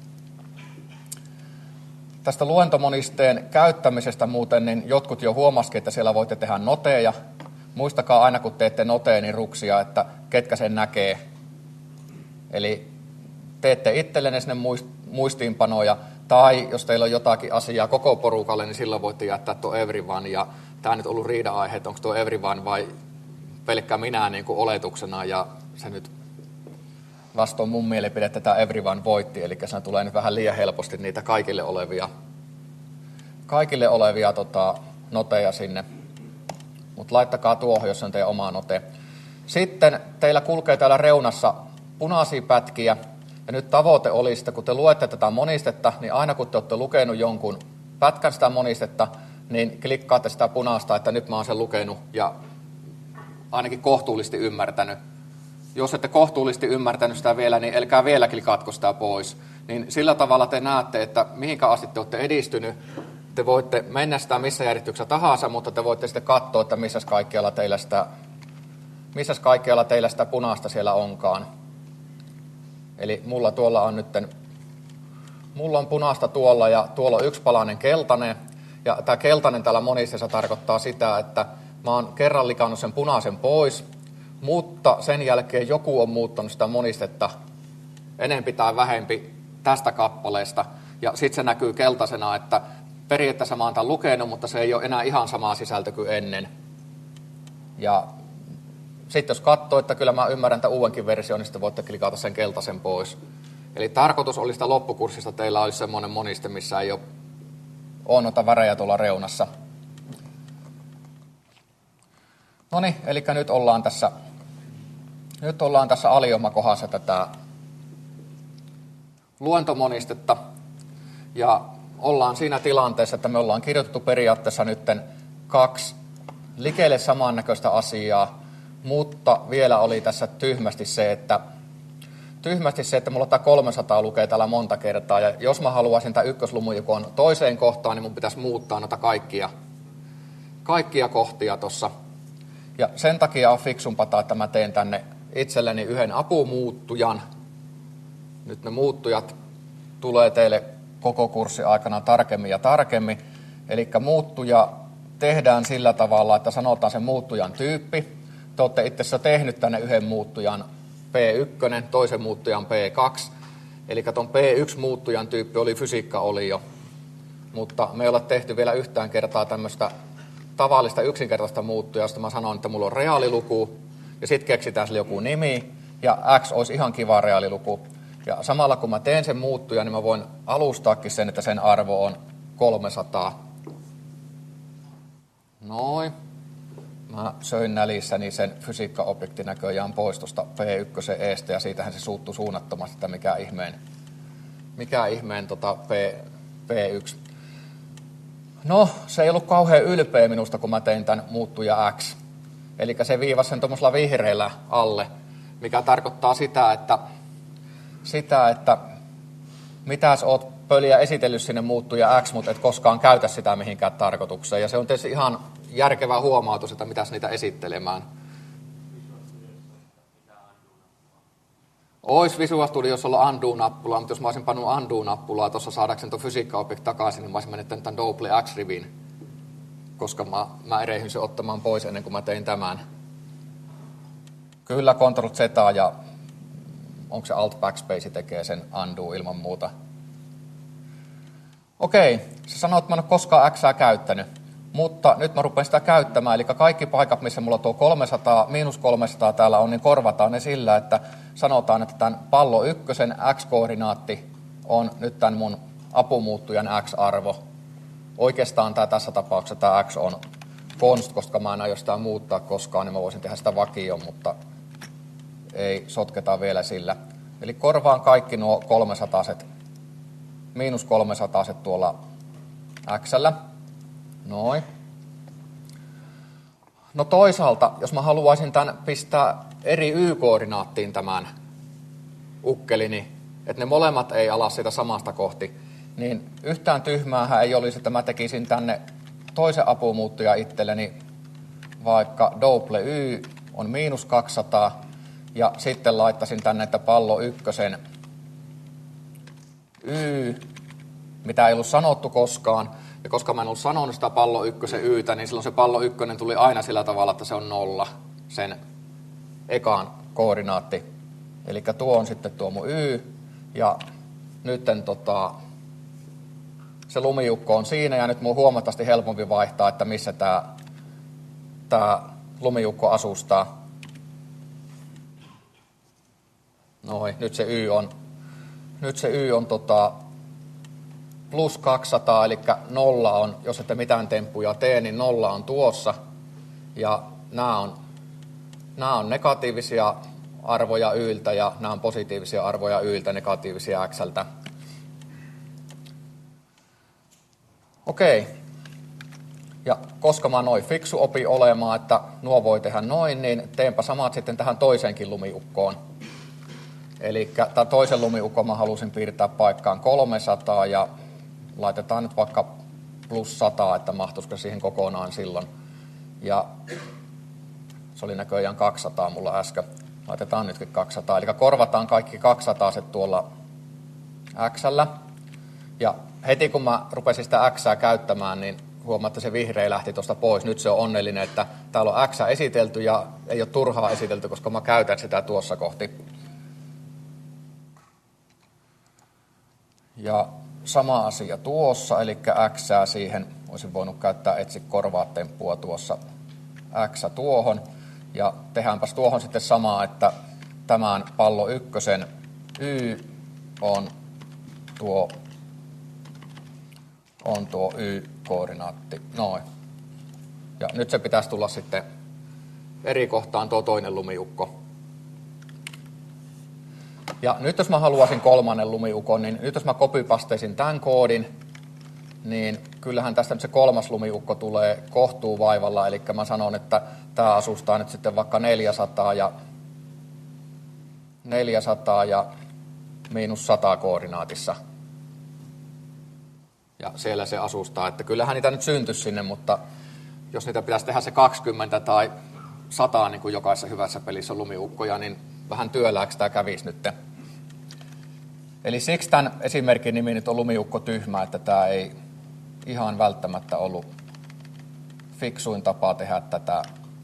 Tästä luentomonisteen käyttämisestä muuten, niin jotkut jo huomasikin, että siellä voitte tehdä noteja. Muistakaa aina, kun teette noteja, niin ruksia, että ketkä sen näkee. Eli teette itsellenne sinne muistiinpanoja, tai jos teillä on jotakin asiaa koko porukalle, niin silloin voitte jättää tuo everyone. Ja tämä on nyt ollut riida-aihe, että onko tuo everyone vai pelkkä minä niin kuin oletuksena, ja se nyt vastoin mun mielipidettä tämä everyone voitti, eli se tulee nyt vähän liian helposti niitä kaikille olevia, kaikille olevia tota, noteja sinne. Mutta laittakaa tuohon, jos on teidän oma note. Sitten teillä kulkee täällä reunassa punaisia pätkiä, ja nyt tavoite olisi, että kun te luette tätä monistetta, niin aina kun te olette lukenut jonkun pätkän sitä monistetta, niin klikkaatte sitä punaista, että nyt mä oon sen lukenut ja ainakin kohtuullisesti ymmärtänyt. Jos ette kohtuullisesti ymmärtänyt sitä vielä, niin älkää vielä klikatko sitä pois. Niin sillä tavalla te näette, että mihinkä asti te olette edistynyt. Te voitte mennä sitä missä järjestyksessä tahansa, mutta te voitte sitten katsoa, että missä kaikkialla teillä sitä, missä kaikkialla teillä sitä punaista siellä onkaan. Eli mulla tuolla on nytten, mulla on punaista tuolla ja tuolla on yksi palanen keltainen. Ja tämä keltainen täällä monistessa tarkoittaa sitä, että mä oon kerran likannut sen punaisen pois, mutta sen jälkeen joku on muuttanut sitä monistetta enempi tai vähempi tästä kappaleesta. Ja sitten se näkyy keltaisena, että periaatteessa mä oon tämän lukenut, mutta se ei ole enää ihan samaa sisältö kuin ennen. Ja sitten jos katsoo, että kyllä mä ymmärrän tämän uudenkin version, niin sitten voitte klikata sen keltaisen pois. Eli tarkoitus oli sitä loppukurssista, teillä olisi semmoinen moniste, missä ei ole, ole noita värejä tuolla reunassa. No niin, eli nyt ollaan tässä, nyt ollaan tässä aliohmakohdassa tätä luentomonistetta. Ja ollaan siinä tilanteessa, että me ollaan kirjoitettu periaatteessa nytten kaksi likeille samannäköistä asiaa, mutta vielä oli tässä tyhmästi se, että tyhmästi se, että mulla tämä kolmesataa lukee täällä monta kertaa, ja jos mä haluaisin tämän ykköslumujukon toiseen kohtaan, niin mun pitäisi muuttaa noita kaikkia, kaikkia kohtia tuossa. Ja sen takia on fiksumpaa, että mä teen tänne itselleni yhden apumuuttujan. Nyt ne muuttujat tulee teille koko kurssin aikana tarkemmin ja tarkemmin. Eli muuttuja tehdään sillä tavalla, että sanotaan sen muuttujan tyyppi. Te olette itse asiassa tehnyt tänne yhden muuttujan P yksi, toisen muuttujan P kaksi. Eli tuon P yksi muuttujan tyyppi oli fysiikka-olio. Mutta me ei ole tehty vielä yhtään kertaa tämmöistä tavallista yksinkertaista muuttujaa, josta mä sanon, että mulla on reaaliluku, ja sitten keksitään sille joku nimi, ja X olisi ihan kiva reaaliluku. Ja samalla kun mä teen sen muuttujan, niin mä voin alustaakin sen, että sen arvo on kolmesataa. Noin. Mä söin nälissäni sen fysiikkaobjektin näköjään pois tuosta P yksi eestä, ja siitähän se suuttui suunnattomasti, että mikä ihmeen, mikä ihmeen tota P, P1. No, se ei ollut kauhean ylpeä minusta, kun mä tein tämän muuttuja X. Eli se viivasi sen tuommoisella vihreällä alle, mikä tarkoittaa sitä, että, sitä, että mitäs oot pöliä esitellyt sinne muuttuja X, mutta et koskaan käytä sitä mihinkään tarkoitukseen. Ja se on tietysti ihan järkevä huomautus, että mitäs niitä esittelemään. Ois Visual Studiossa olla undo-nappulaa, mutta jos mä olisin pannut undo-nappulaa tuossa saadakseni tuon fysiikka-object takaisin, niin mä olisin menettänyt tämän Double X-rivin, koska mä, mä erehdyin sen ottamaan pois ennen kuin mä tein tämän. Kyllä Ctrl Z ja onko se Alt Backspace tekee sen undo ilman muuta. Okei, se sanoo, että mä en ole koskaan Xää käyttänyt, mutta nyt mä rupean sitä käyttämään, eli kaikki paikat, missä mulla tuo kolmesataa, miinus kolmesataa täällä on, niin korvataan ne sillä, että sanotaan, että tämän pallo ykkösen X-koordinaatti on nyt tämän mun apumuuttujan X-arvo. Oikeastaan tämä tässä tapauksessa tämä X on const, koska mä en aio sitä muuttaa koskaan, niin mä voisin tehdä sitä vakioon, mutta ei sotketa vielä sillä. Eli korvaan kaikki nuo kolmesataaset, miinus kolmesataaset tuolla X:llä. Noin. No toisaalta, jos mä haluaisin tämän pistää eri Y-koordinaattiin tämän ukkelini, että ne molemmat ei ala sitä samasta kohti, niin yhtään tyhmäähän ei olisi, että mä tekisin tänne toisen apumuuttuja itselleni, vaikka double Y on miinus kaksisataa, ja sitten laittaisin tänne, että pallo ykkösen Y, mitä ei ollut sanottu koskaan, ja koska mä en ollut sanonut sitä pallo ykkösen Ytä, niin silloin se pallo ykkönen tuli aina sillä tavalla, että se on nolla, sen ekaan koordinaatti. Eli tuo on sitten tuo mun Y, ja nytten tota, se lumijukko on siinä, ja nyt mun on huomattavasti helpompi vaihtaa, että missä tää, tää lumijukko asustaa. Noin, nyt se Y on, nyt se Y on tota, plus kaksisataa, eli nolla on, jos ette mitään temppuja tee, niin nolla on tuossa. Ja nämä on, nämä on negatiivisia arvoja Yltä ja nämä on positiivisia arvoja Yltä, negatiivisia Xltä. Okei. Ja koska mä noin fiksu opi olemaan, että nuo voi tehdä noin, niin teenpä samat sitten tähän toiseenkin lumiukkoon. Eli tämän toisen lumiukon mä halusin piirtää paikkaan kolmesataa ja laitetaan nyt vaikka plus sata, että mahtuisiko siihen kokonaan silloin. Ja se oli näköjään kaksisataa mulla äsken. Laitetaan nytkin kaksisataa. Eli korvataan kaikki kaksisataa tuolla X:llä. Ja heti kun mä rupesin sitä Xää käyttämään, niin huomaa, että se vihreä lähti tuosta pois. Nyt se on onnellinen, että täällä on X esitelty ja ei ole turhaa esitelty, koska mä käytän sitä tuossa kohti. Ja sama asia tuossa, eli Xää siihen olisin voinut käyttää etsi korvaa temppua tuossa X tuohon. Ja tehdäänpäs tuohon sitten samaa, että tämän pallo ykkösen Y on tuo, on tuo Y-koordinaatti. Noin. Ja nyt se pitäisi tulla sitten eri kohtaan tuo toinen lumiukko. Ja nyt jos mä haluaisin kolmannen lumiukon, niin nyt jos mä copypasteisin tämän koodin, niin kyllähän tästä nyt se kolmas lumiukko tulee kohtuu vaivalla. Eli mä sanon, että tämä asustaa nyt sitten vaikka neljäsataa ja, neljäsataa ja miinus sata koordinaatissa. Ja siellä se asustaa. Että kyllähän niitä nyt syntyisi sinne, mutta jos niitä pitäisi tehdä se kaksikymmentä tai sata, niin kuin jokaisessa hyvässä pelissä on lumiukkoja, niin vähän työlääksi tämä kävisi nyt. Eli siksi tämän esimerkin nimi nyt on lumiukko tyhmä, että tämä ei ihan välttämättä ollut fiksuin tapa tehdä tätä,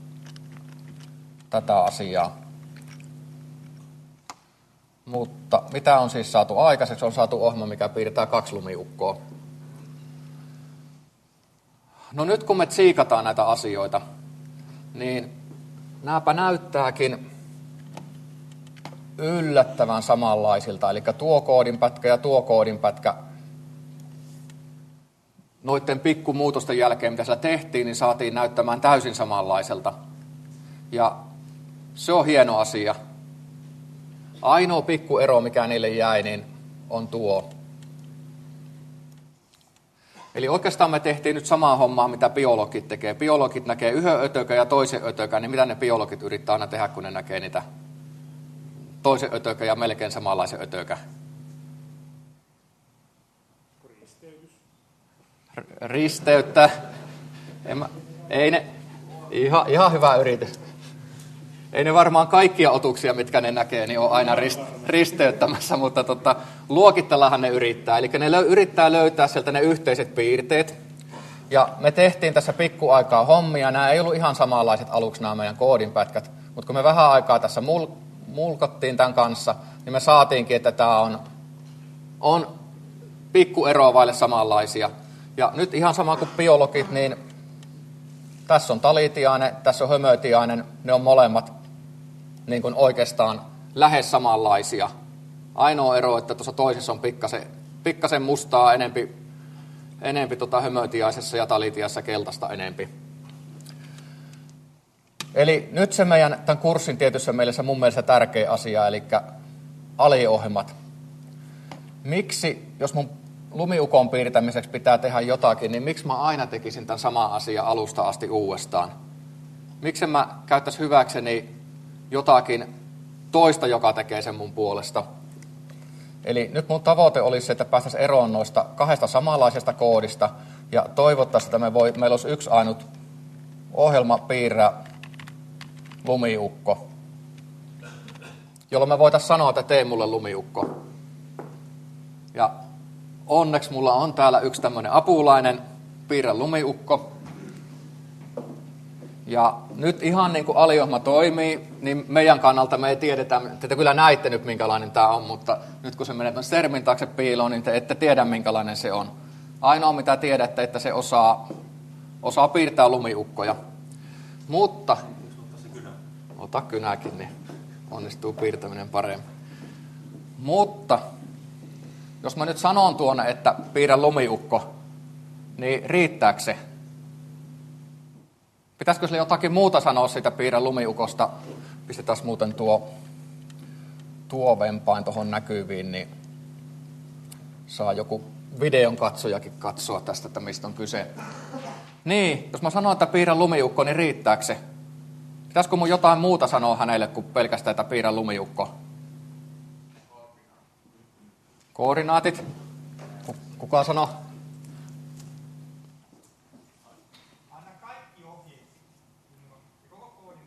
tätä asiaa. Mutta mitä on siis saatu aikaiseksi? On saatu ohjelma, mikä piirtää kaksi lumiukkoa. No nyt kun me tsiikataan näitä asioita, niin nääpä näyttääkin yllättävän samanlaisilta. Eli tuo koodinpätkä ja tuo koodinpätkä, noiden pikkumuutosten jälkeen, mitä siellä tehtiin, niin saatiin näyttämään täysin samanlaiselta. Ja se on hieno asia. Ainoa pikkuero, mikä niille jäi, niin on tuo. Eli oikeastaan me tehtiin nyt samaa hommaa, mitä biologit tekee. Biologit näkee yhden ötökän ja toisen ötökän, niin mitä ne biologit yrittää aina tehdä, kun ne näkee niitä toisen ötökän ja melkein samanlaisen ötökän? Risteyttä. En mä, ei ne, ihan, ihan hyvä yritys. ei ne varmaan kaikkia otuksia, mitkä ne näkee, niin on aina rist, risteyttämässä, mutta tota, luokitellahan ne yrittää. Eli ne löy, yrittää löytää sieltä ne yhteiset piirteet. Ja me tehtiin tässä pikkuaikaa hommia. Nämä ei ollut ihan samanlaiset aluksi nämä meidän koodinpätkät, mutta kun me vähän aikaa tässä mul, mulkottiin tämän kanssa, niin me saatiinkin, että tämä on, on pikkueroa vaille samanlaisia. Ja nyt ihan sama kuin biologit, niin tässä on talitiainen, tässä on hömötiainen, ne on molemmat niin kuin oikeastaan lähes samanlaisia. Ainoa ero, että tuossa toisessa on pikkasen, pikkasen mustaa enempi, enempi tota hömötiaisessa ja talitiassa keltaista enempi. Eli nyt se meidän tämän kurssin tietyssä mielessä mun mielestä tärkeä asia, eli aliohjelmat. Miksi, jos mun lumiukon piirtämiseksi pitää tehdä jotakin, niin miksi mä aina tekisin tämän saman asian alusta asti uudestaan? Miksi mä käyttäisi hyväkseni jotakin toista, joka tekee sen mun puolesta? Eli nyt mun tavoite olisi se, että päästäisiin eroon noista kahdesta samanlaisesta koodista, ja toivottaisiin, että me voi, meillä olisi yksi ainut ohjelma piirrä lumiukko, jolloin me voitaisiin sanoa, että tee mulle lumiukko. Ja onneksi mulla on täällä yksi tämmöinen apulainen, piirrä lumiukko. Ja nyt ihan niin kuin aliohjelma toimii, niin meidän kannalta me ei tiedetä, te, te kyllä näitte nyt minkälainen tämä on, mutta nyt kun se menee tuon sermin taakse piiloon, niin te ette tiedä minkälainen se on. Ainoa mitä tiedätte, että se osaa, osaa piirtää lumiukkoja. Mutta, ota kynäkin, niin onnistuu piirtäminen paremmin. Mutta jos mä nyt sanon tuonne, että piirrä lumiukko, niin riittääkö se? Pitäisikö sille jotakin muuta sanoa siitä piirrä lumiukosta? Pistetään muuten tuo tuovempain tuohon näkyviin, niin saa joku videon katsojakin katsoa tästä, että mistä on kyse. Niin, jos mä sanon, että piirrä lumiukko, niin riittääkö se? Pitäisikö mun jotain muuta sanoa hänelle kuin pelkästään, että piirrä lumiukko? Koordinaatit. Kuka sanoo? Anna kaikki ohjeet. Koko koodin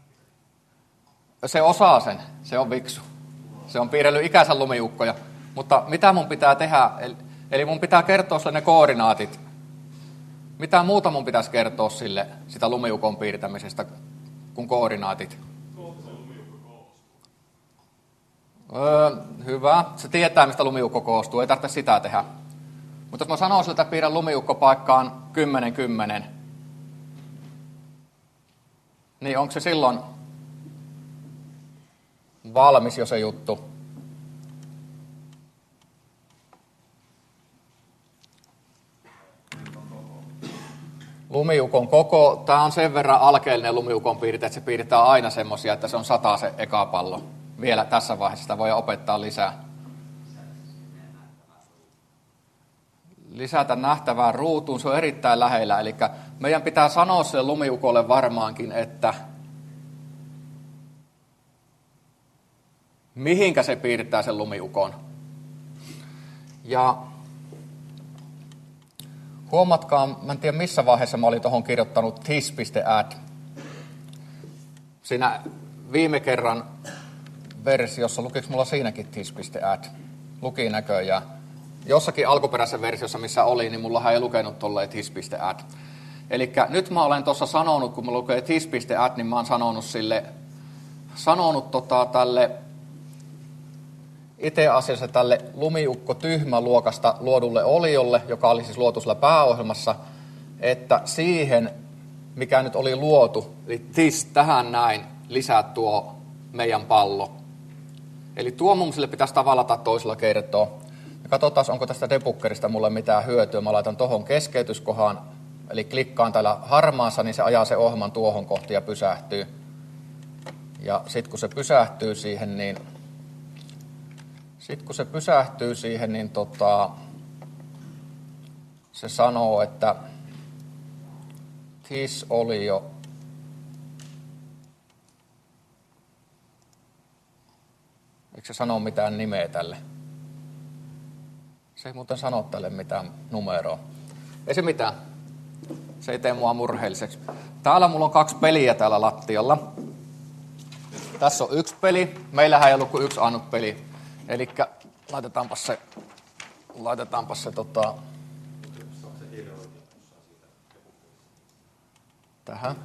Se osaa sen. Se on viksu. Se on piirrellyt ikänsä lumiukkoja. Mutta mitä mun pitää tehdä? Eli mun pitää kertoa sille ne koordinaatit. Mitä muuta mun pitäisi kertoa sille sitä lumiukon piirtämisestä kuin koordinaatit? Öö, hyvä. Se tietää, mistä lumiukko koostuu. Ei tarvitse sitä tehdä. Mutta jos mä sanon siltä, että piirrä lumiukko paikkaan kymmenen kymmenen, niin onko se silloin valmis jo se juttu? Lumiukon koko. Tämä on sen verran alkeellinen lumiukon piirte, että se piirtää aina semmoisia, että se on sata se eka pallo. Vielä tässä vaiheessa sitä voi opettaa lisää. Lisätä nähtävään ruutuun, se on erittäin lähellä. Eli meidän pitää sanoa sille lumiukolle varmaankin, että mihinkä se piirtää sen lumiukon. Ja huomatkaa, mä en tiedä missä vaiheessa mä olin tuohon kirjoittanut this.add. Siinä viime kerran versiossa, lukiko mulla siinäkin this.add? Luki näköjään. Jossakin alkuperäisessä versiossa, missä oli, niin mullahan ei lukenut tolleen this.add. Eli nyt mä olen tuossa sanonut, kun mä lukee this.add, niin mä oon sanonut sille, sanonut tota tälle, itse asiassa tälle lumiukko tyhmäluokasta luodulle oliolle, joka oli siis luotu sillä pääohjelmassa, että siihen, mikä nyt oli luotu, eli this, tähän näin, lisää tuo meidän pallo. Eli tuo mun sille pitäisi tavalla tai toisella kertoa. Ja katsotaan, onko tästä debuggerista mulle mitään hyötyä. Mä laitan tuohon keskeytyskohan, eli klikkaan täällä harmaassa, niin se ajaa se ohjelman tuohon kohti ja pysähtyy. Ja sitten kun se pysähtyy siihen, niin sitten kun se pysähtyy siihen, niin tota, se sanoo, että this oli jo eikö se sano mitään nimeä tälle? Se ei muuten sano tälle mitään numeroa. Ei se mitään. Se ei tee mua murheelliseksi. Täällä mulla on kaksi peliä täällä lattialla. Tässä on yksi peli. Meillähän ei ollut kuin yksi ainut peli. Eli laitetaanpa se, laitetaanpa se tota, tähän.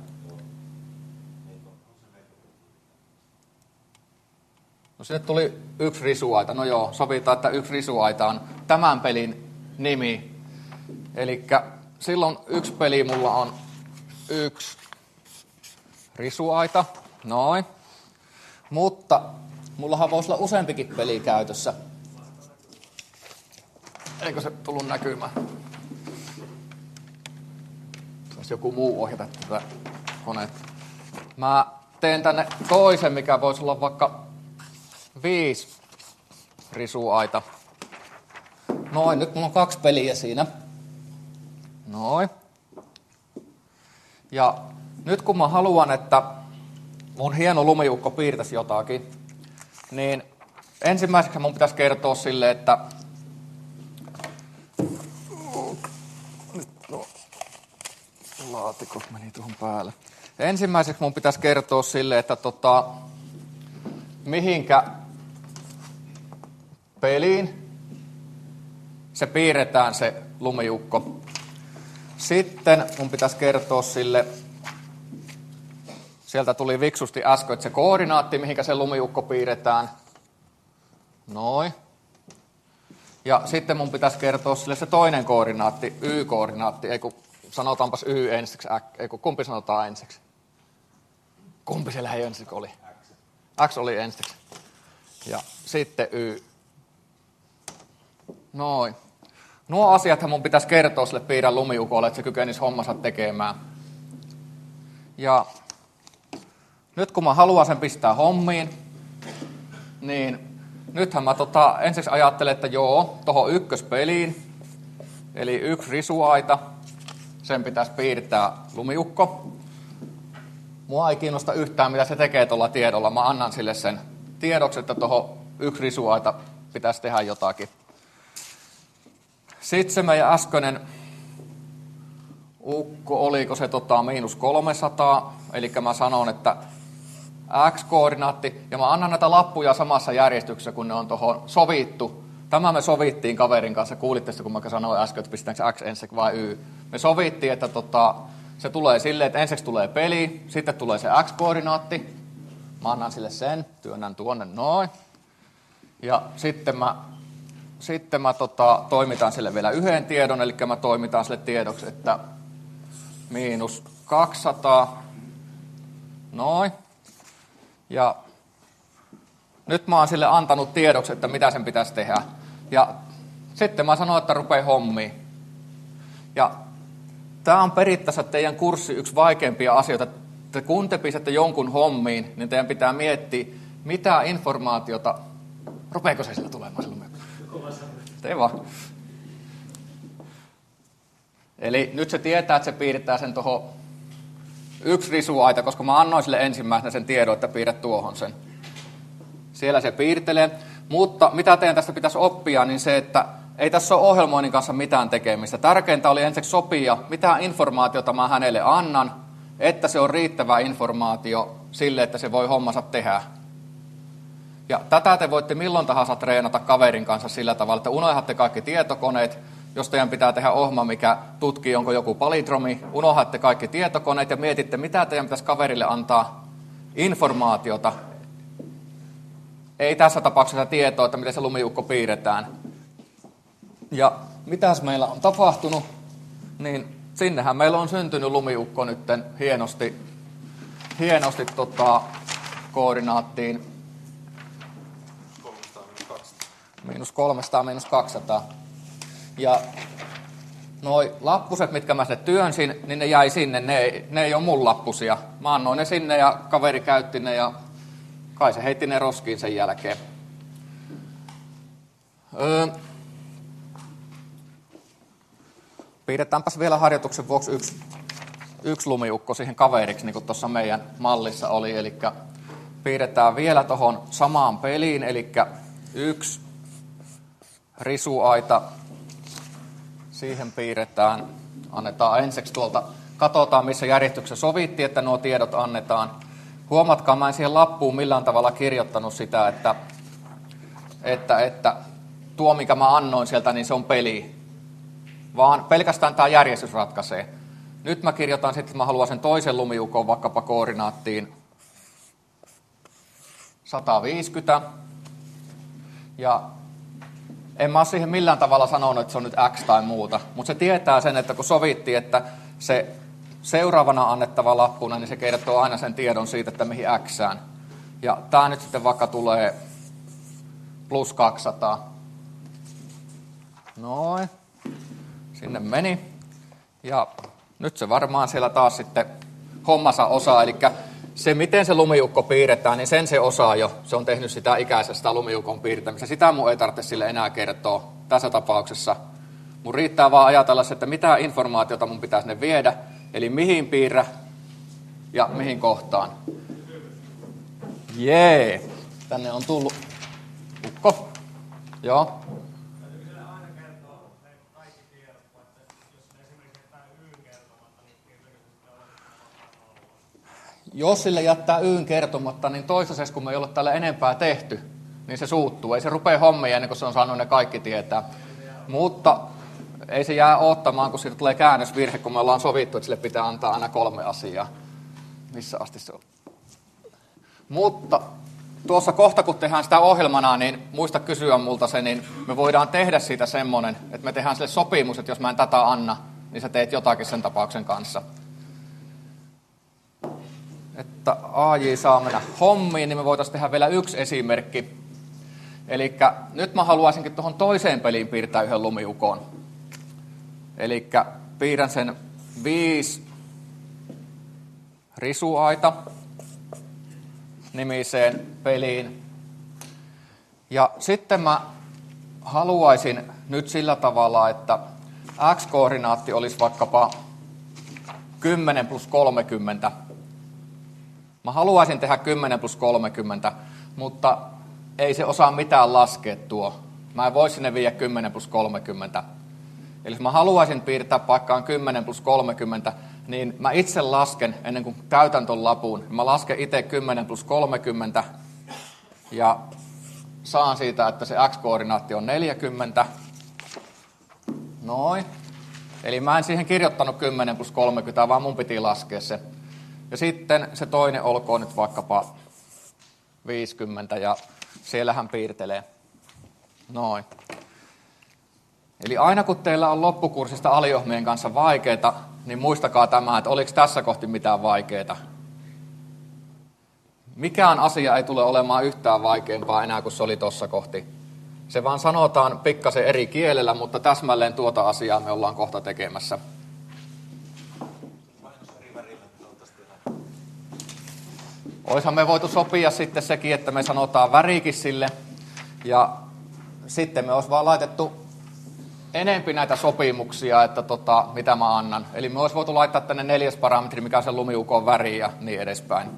No sinne tuli yksi risuaita. No joo, sovitaan, että yksi risuaita on tämän pelin nimi. Eli silloin yksi peli mulla on yksi risuaita. Noin. Mutta mullahan voisi olla useampikin peli käytössä. Eikö se tullut näkymään? Saisi joku muu ohjata tätä konetta. Mä teen tänne toisen, mikä voisi olla vaikka viisi risuaita. Noin, nyt mulla on kaksi peliä siinä. Noin. Ja nyt kun mä haluan, että mun hieno lumiukko piirtäisi jotakin, niin ensimmäiseksi mun pitäisi kertoa sille, että nyt no, laatikot meni tuohon päälle. Ensimmäiseksi mun pitäisi kertoa sille, että tota, mihinkä peliin se piirretään se lumiukko. Sitten mun pitäisi kertoa sille, sieltä tuli viksusti äsken, että se koordinaatti, mihinkä se lumiukko piirretään. Noin. Ja sitten mun pitäisi kertoa sille se toinen koordinaatti, y-koordinaatti, ei kun sanotaanpas y ensiksi, ei kun kumpi sanotaan ensiksi? Kumpi siellä ei ensiksi oli? X. X oli ensiksi. Ja sitten y. Noin. Nuo asiathan mun pitäisi kertoa sille piirrän lumiukolle, että se kykenisi hommansa tekemään. Ja nyt kun mä haluan sen pistää hommiin, niin nythän mä tota, ensiksi ajattelen, että joo, tohon ykköspeliin, eli yksi risuaita, sen pitäisi piirtää lumiukko. Mua ei kiinnosta yhtään, mitä se tekee tuolla tiedolla. Mä annan sille sen tiedoksi, että tuohon yksi risuaita pitäisi tehdä jotakin. Sitten se meidän äskeinen ukko, oliko se tota, miinus kolmesataa, eli mä sanon, että x-koordinaatti, ja mä annan näitä lappuja samassa järjestyksessä, kun ne on tuohon sovittu. Tämä me sovittiin kaverin kanssa, kuulitte sitä, kun mä sanoin äsken, että pistetäänkö x ensiksi vai y. Me sovittiin, että tota, se tulee silleen, että ensiksi tulee peli, sitten tulee se x-koordinaatti. Mä annan sille sen, työnnän tuonne noin. Ja sitten mä, sitten mä tota, toimitan sille vielä yhden tiedon, eli mä toimitan sille tiedoksi, että miinus kaksisataa. Noin. Ja nyt mä oon sille antanut tiedoksi, että mitä sen pitäisi tehdä. Ja sitten mä sanoin, että rupee hommiin. Ja tämä on perittäessä teidän kurssi yksi vaikeimpia asioita. Että kun te pistätte jonkun hommiin, niin teidän pitää miettiä, mitä informaatiota... Rupeeko se sillä tulemaan? Tee vaan. Eli nyt se tietää, että se piirtää sen tuohon yksi risuaita, koska mä annoin sille ensimmäisenä sen tiedon, että piirrät tuohon sen. Siellä se piirtelee. Mutta mitä teidän tästä pitäisi oppia, niin se, että ei tässä ole ohjelmoinnin kanssa mitään tekemistä. Tärkeintä oli ensiksi sopia, mitä informaatiota mä hänelle annan, että se on riittävä informaatio sille, että se voi hommansa tehdä. Ja tätä te voitte milloin tahansa treenata kaverin kanssa sillä tavalla, että unohdatte kaikki tietokoneet. Jos teidän pitää tehdä ohjelma, mikä tutkii, onko joku palindromi, unohdatte kaikki tietokoneet ja mietitte, mitä teidän pitäisi kaverille antaa informaatiota. Ei tässä tapauksessa tietoa, että miten se lumiukko piirretään. Ja mitäs meillä on tapahtunut, niin sinnehän meillä on syntynyt lumiukko nytten hienosti, hienosti tota, koordinaattiin miinus kolmesataa, miinus kaksisataa. Ja noi lappuset, mitkä mä sinne työnsin, niin ne jäi sinne, ne ei, ne ei ole mun lappusia. Mä annoin ne sinne ja kaveri käytti ne ja kai se heitti ne roskiin sen jälkeen. Öö, piirretäänpäs vielä harjoituksen vuoksi yksi, yksi lumiukko siihen kaveriksi, niin kuin tuossa meidän mallissa oli. Eli piirretään vielä tuohon samaan peliin, eli yksi risuaita. Siihen piirretään, annetaan ensiksi tuolta, katsotaan missä järjestyksessä sovittiin, että nuo tiedot annetaan. huomatkaa, mä en siihen lappuun millään tavalla kirjoittanut sitä, että, että, että tuo, mikä mä annoin sieltä, niin se on peli. Vaan pelkästään tämä järjestys ratkaisee. Nyt mä kirjoitan sitten, että mä haluan sen toisen lumiukon vaikkapa koordinaattiin sata viisikymmentä. Ja en mä ole siihen millään tavalla sanonut, että se on nyt X tai muuta. Mutta se tietää sen, että kun sovittiin, että se seuraavana annettava lappuna, niin se kertoo aina sen tiedon siitä, että mihin Xään. Ja tää nyt sitten vaikka tulee plus kaksisataa. Noin. Sinne meni. Ja nyt se varmaan siellä taas sitten hommansa osaa. Eli se, miten se lumiukko piirretään, niin sen se osaa jo. Se on tehnyt sitä ikäisestä lumiukon piirtämistä. Sitä mun ei tarvitse sille enää kertoa tässä tapauksessa. Mun riittää vaan ajatella se, että mitä informaatiota mun pitää sinne viedä. Eli mihin piirrä ja mihin kohtaan. Jee. Tänne on tullut ukko. Joo. Jos sille jättää yyn kertomatta, niin toistaiseksi, kun me ei ole tälle enempää tehty, niin se suuttuu. Ei se rupea hommia ennen kuin se on saanut ne kaikki tietää. Mutta ei se jää odottamaan, kun siitä tulee käännösvirhe, kun me ollaan sovittu, että sille pitää antaa aina kolme asiaa. Missä asti se on? Mutta tuossa kohta, kun tehdään sitä ohjelmana, niin muista kysyä multa se, niin me voidaan tehdä siitä semmoinen, että me tehdään sille sopimus, että jos mä en tätä anna, niin sä teet jotakin sen tapauksen kanssa. Että A J saa mennä hommiin, niin me voitaisiin tehdä vielä yksi esimerkki. Eli nyt mä haluaisinkin tuohon toiseen peliin piirtää yhden lumiukon. Eli piirrän sen viisi risuaita nimiseen peliin. Ja sitten mä haluaisin nyt sillä tavalla, että x-koordinaatti olisi vaikkapa kymmenen plus kolmekymmentä. Mä haluaisin tehdä kymmenen plus kolmekymmentä, mutta ei se osaa mitään laskea tuo. Mä en voi sinne viedä kymmenen plus kolmekymmentä. Eli jos mä haluaisin piirtää paikkaan kymmenen plus kolmekymmentä, niin mä itse lasken ennen kuin täytän ton lapun. Mä lasken itse kymmenen plus kolmekymmentä ja saan siitä, että se x-koordinaatti on neljäkymmentä. Noin. Eli mä en siihen kirjoittanut kymmenen plus kolmekymmentä, vaan mun piti laskea se. Ja sitten se toinen olkoon nyt vaikkapa viisikymmentä ja siellä hän piirtelee. Noin. Eli aina kun teillä on loppukurssista aliohmien kanssa vaikeita, niin muistakaa tämä, että oliko tässä kohti mitään vaikeita. Mikään asia ei tule olemaan yhtään vaikeampaa enää kuin se oli tuossa kohti. Se vaan sanotaan pikkasen eri kielellä, mutta täsmälleen tuota asiaa me ollaan kohta tekemässä. Oishan me voitu sopia sitten sekin, että me sanotaan värikin sille. Ja sitten me olisi vaan laitettu enempi näitä sopimuksia, että tota, mitä mä annan. Eli me olisi voitu laittaa tänne neljäs parametri, mikä on se lumiukon väri ja niin edespäin.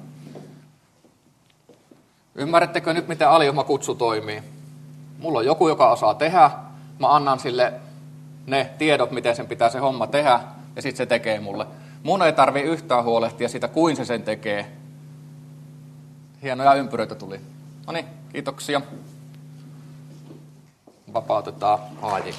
Ymmärrättekö nyt, miten aliohmakutsu toimii? Mulla on joku, joka osaa tehdä. Mä annan sille ne tiedot, miten sen pitää se homma tehdä, ja sitten se tekee mulle. Mun ei tarvitse yhtään huolehtia siitä, kuin se sen tekee. Hienoja ympyröitä tuli. No niin, kiitoksia. Vapautetaan A J.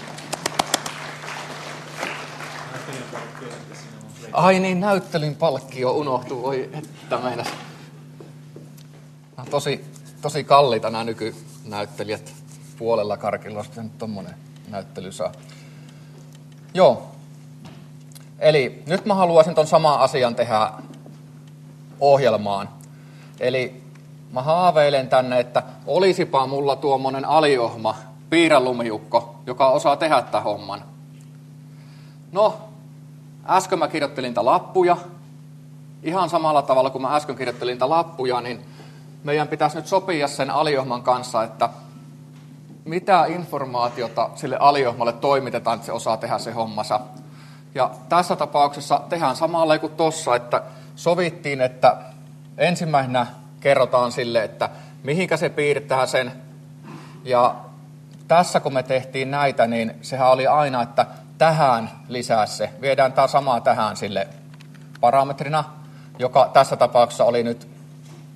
Ai niin, näyttelyn palkkio unohtuu. Oi, että meinas. No, tosi, tosi kalliita nämä nykynäyttelijät. Puolella karkilla sitten tommonen näyttely saa. Joo. Eli nyt mä haluaisin ton saman asian tehdä ohjelmaan. Eli mä haaveilen tänne, että olisipa mulla tuommoinen aliohma, piirrälumiukko, joka osaa tehdä tämän homman. No, äsken mä kirjoittelin niitä lappuja. Ihan samalla tavalla kuin mä äsken kirjoittelin niitä lappuja, niin meidän pitäisi nyt sopia sen aliohman kanssa, että mitä informaatiota sille aliohmalle toimitetaan, että se osaa tehdä se hommansa. Ja tässä tapauksessa tehdään samalla kuin tossa, että sovittiin, että ensimmäisenä kerrotaan sille, että mihinkä se piirtää sen. Ja tässä kun me tehtiin näitä, niin sehän oli aina, että tähän lisää se. Viedään tämä samaa tähän sille parametrina, joka tässä tapauksessa oli nyt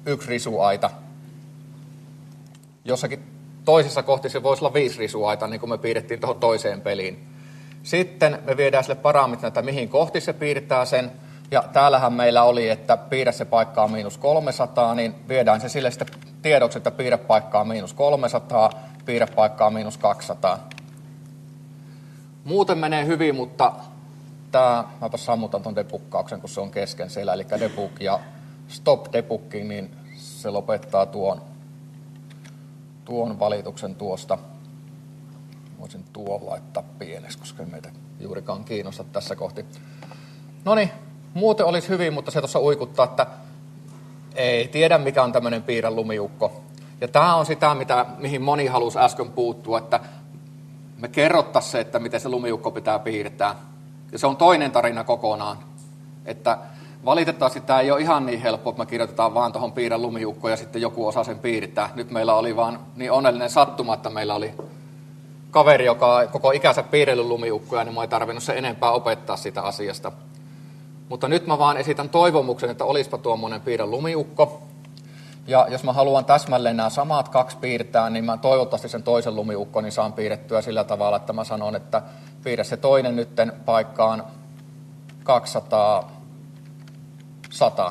yksi risuaita. Jossakin toisessa kohti se voisi olla viisi risuaita, niin kuin me piirrettiin tuohon toiseen peliin. Sitten me viedään sille parametrina, että mihin kohti se piirtää sen. Ja täällähän meillä oli, että piirrä se paikkaa miinus kolmesataa, niin viedään se sille sitten tiedoksi, että piirrä paikkaa miinus kolmesataa, piirrä paikkaa miinus kaksisataa. Muuten menee hyvin, mutta tämä, mäpä sammutan tuon debuggauksen, kun se on kesken siellä, eli debug ja stop debugging, niin se lopettaa tuon, tuon valituksen tuosta. Voisin tuon laittaa pieneksi, koska meitä juurikaan kiinnosta tässä kohti. Noniin, muuten olisi hyvin, mutta se tuossa uikuttaa, että ei tiedä mikä on tämmöinen piirrä lumiukko. Ja tämä on sitä, mitä, mihin moni halusi äsken puuttua, että me kerrottaisiin se, että miten se lumiukko pitää piirtää. Ja se on toinen tarina kokonaan. Että valitettavasti tämä ei ole ihan niin helppo, että me kirjoitetaan vaan tuohon piirrä lumiukko ja sitten joku osaa sen piirtää. Nyt meillä oli vaan niin onnellinen sattuma, että meillä oli kaveri, joka koko ikänsä piirrellyt lumiukkoja, niin mä ei tarvinnut se enempää opettaa sitä asiasta. Mutta nyt mä vaan esitän toivomuksen, että olisipa tuommoinen piirrä lumiukko. Ja jos mä haluan täsmälleen nämä samat kaksi piirtää, niin mä toivottavasti sen toisen lumiukko niin saan piirrettyä sillä tavalla, että mä sanon, että piirrä se toinen nytten paikkaan kaksisataa, sata.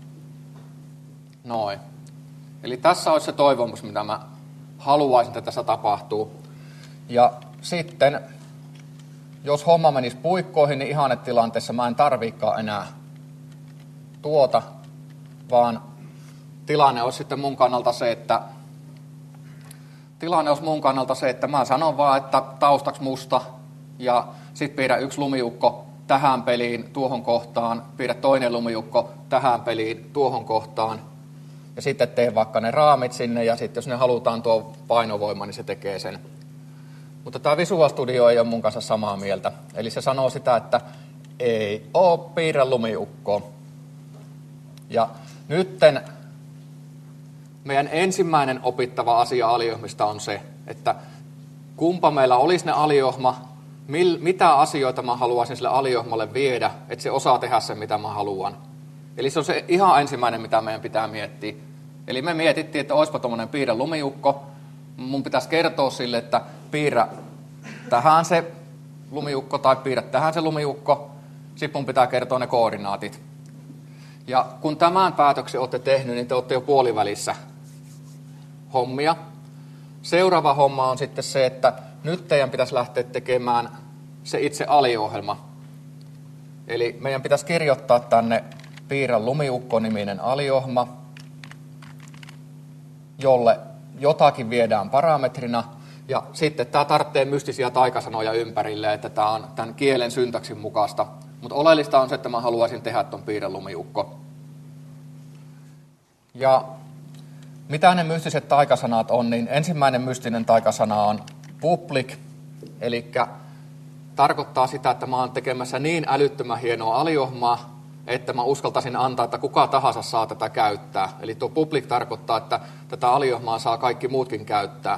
Noin. Eli tässä olisi se toivomus, mitä mä haluaisin, että tässä tapahtuu. Ja sitten, jos homma menisi puikkoihin, niin ihannetilanteessa mä en tarviikaan enää tuota, vaan tilanne olisi sitten mun kannalta se, että tilanne olisi mun kannalta se, että mä sanon vaan, että taustaksi musta ja sit piirrä yksi lumiukko tähän peliin, tuohon kohtaan, piirrä toinen lumiukko tähän peliin, tuohon kohtaan ja sitten tee vaikka ne raamit sinne ja sitten jos ne halutaan tuo painovoima, niin se tekee sen. Mutta tämä Visual Studio ei ole mun kanssa samaa mieltä. Eli se sanoo sitä, että ei ole piirrä lumiukko. Ja nytten meidän ensimmäinen opittava asia aliohmista on se, että kumpa meillä olisi ne aliohma, mil, mitä asioita mä haluaisin sille aliohmalle viedä, että se osaa tehdä sen, mitä mä haluan. Eli se on se ihan ensimmäinen, mitä meidän pitää miettiä. Eli me mietittiin, että olisipa tuommoinen piirrä lumiukko. Mun pitäisi kertoa sille, että piirrä tähän se lumiukko tai piirrä tähän se lumiukko. Sitten mun pitää kertoa ne koordinaatit. Ja kun tämän päätöksen olette tehnyt, niin te olette jo puolivälissä hommia. Seuraava homma on sitten se, että nyt teidän pitäisi lähteä tekemään se itse aliohjelma. Eli meidän pitäisi kirjoittaa tänne piirrä lumiukko-niminen aliohjelma, jolle jotakin viedään parametrina, ja sitten tämä tarvitsee mystisiä taikasanoja ympärille, että tämä on tämän kielen syntaksin mukaista. Mutta oleellista on se, että mä haluaisin tehdä tuon piirrä lumiukko. Ja mitä ne mystiset taikasanat on, niin ensimmäinen mystinen taikasana on public, eli tarkoittaa sitä, että mä oon tekemässä niin älyttömän hienoa aliohmaa, että mä uskaltaisin antaa, että kuka tahansa saa tätä käyttää. Eli tuo public tarkoittaa, että tätä aliohmaa saa kaikki muutkin käyttää.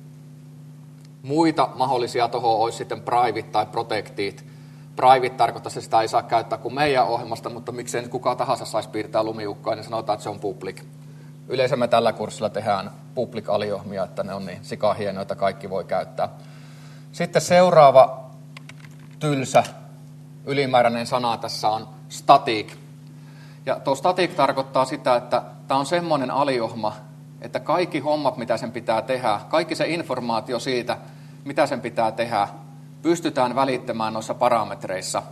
Muita mahdollisia tuohon olisi sitten private tai protected. Private tarkoittaa, että sitä ei saa käyttää kuin meidän ohjelmasta, mutta miksei nyt kuka tahansa saisi piirtää lumiukkoa, niin sanotaan, että se on public. Yleensä me tällä kurssilla tehdään public-aliohmia, että ne on niin sikahienoja, että kaikki voi käyttää. Sitten seuraava tylsä ylimääräinen sana tässä on static. Ja tuo static tarkoittaa sitä, että tämä on semmoinen aliohma, että kaikki hommat, mitä sen pitää tehdä, kaikki se informaatio siitä, mitä sen pitää tehdä, pystytään välittämään noissa parametreissa.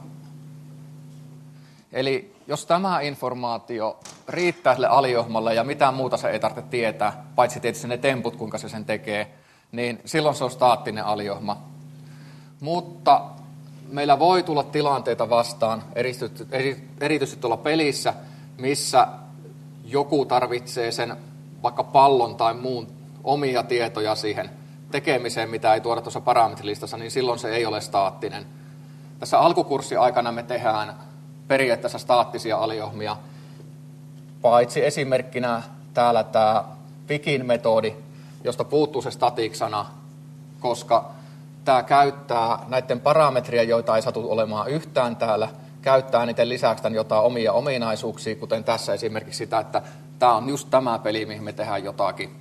Eli jos tämä informaatio riittää sille aliohmalle ja mitään muuta se ei tarvitse tietää, paitsi tietysti ne temput, kuinka se sen tekee, niin silloin se on staattinen aliohma. Mutta meillä voi tulla tilanteita vastaan, erityisesti tuolla pelissä, missä joku tarvitsee sen vaikka pallon tai muun omia tietoja siihen tekemiseen, mitä ei tuoda tuossa parametrilistassa, niin silloin se ei ole staattinen. Tässä alkukurssin aikana me tehdään periaatteessa staattisia aliohmia, paitsi esimerkkinä täällä tämä Wikin metodi, josta puuttuu se static-sana, koska tämä käyttää näiden parametrien, joita ei satu olemaan yhtään täällä, käyttää niiden lisäksi tämän jotain omia ominaisuuksia, kuten tässä esimerkiksi sitä, että tämä on just tämä peli, mihin me tehdään jotakin.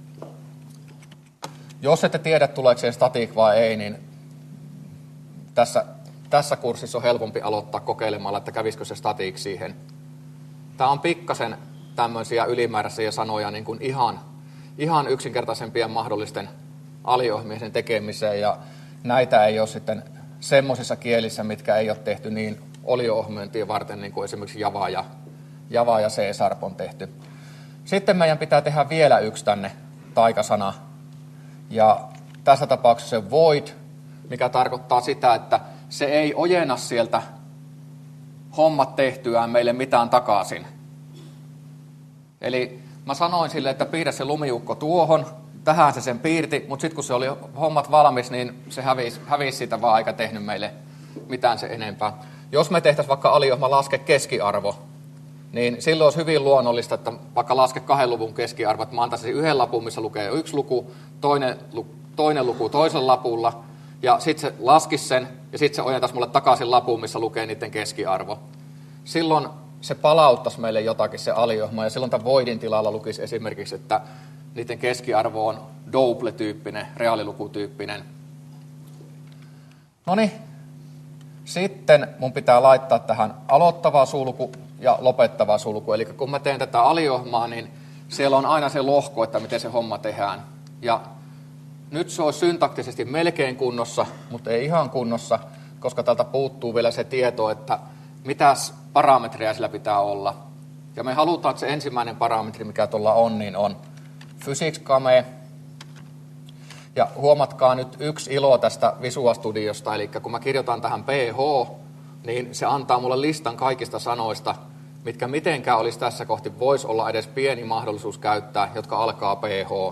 Jos ette tiedä, tuleeko se static vai ei, niin tässä, tässä kurssissa on helpompi aloittaa kokeilemalla, että kävisikö se static siihen. Tämä on pikkasen tämmöisiä ylimääräisiä sanoja niin kuin ihan, ihan yksinkertaisempien mahdollisten aliohjelmien tekemiseen, ja näitä ei ole sitten semmoisissa kielissä, mitkä ei ole tehty niin olio-ohjelmointia varten, niin kuin esimerkiksi Java ja, Java ja C-Sharp on tehty. Sitten meidän pitää tehdä vielä yksi tänne taikasana, ja tässä tapauksessa se void, mikä tarkoittaa sitä, että se ei ojenna sieltä hommat tehtyään meille mitään takaisin. Eli mä sanoin sille, että piirrä se lumiukko tuohon, tähän se sen piirti, mutta sitten kun se oli hommat valmis, niin se hävisi, hävisi siitä vaan eikä tehnyt meille mitään se enempää. Jos me tehtäisiin vaikka aliohjelma laske keskiarvo, niin silloin olisi hyvin luonnollista, että vaikka laske kahden luvun keskiarvo, että mä antaisin yhden lapun, missä lukee yksi luku, toinen, toinen luku toisella lapulla, ja sitten se laskisi sen, ja sitten se ojentaisi mulle takaisin lapuun, missä lukee niiden keskiarvo. Silloin se palauttaisi meille jotakin se aliohjelma, ja silloin tämän voidin tilalla lukisi esimerkiksi, että niiden keskiarvo on double-tyyppinen, reaalilukutyyppinen. Noniin, sitten mun pitää laittaa tähän aloittava sulku ja lopettava sulku. Eli kun mä teen tätä aliohjelmaa, niin siellä on aina se lohko, että miten se homma tehdään. Ja nyt se on syntaktisesti melkein kunnossa, mutta ei ihan kunnossa, koska täältä puuttuu vielä se tieto, että mitäs parametreja sillä pitää olla. Ja me halutaan, että se ensimmäinen parametri, mikä tuolla on, niin on physics-game. Ja huomatkaa nyt yksi ilo tästä Visual Studiosta, eli kun mä kirjoitan tähän ph, niin se antaa mulle listan kaikista sanoista, mitkä mitenkään olisi tässä kohti, voisi olla edes pieni mahdollisuus käyttää, jotka alkaa ph.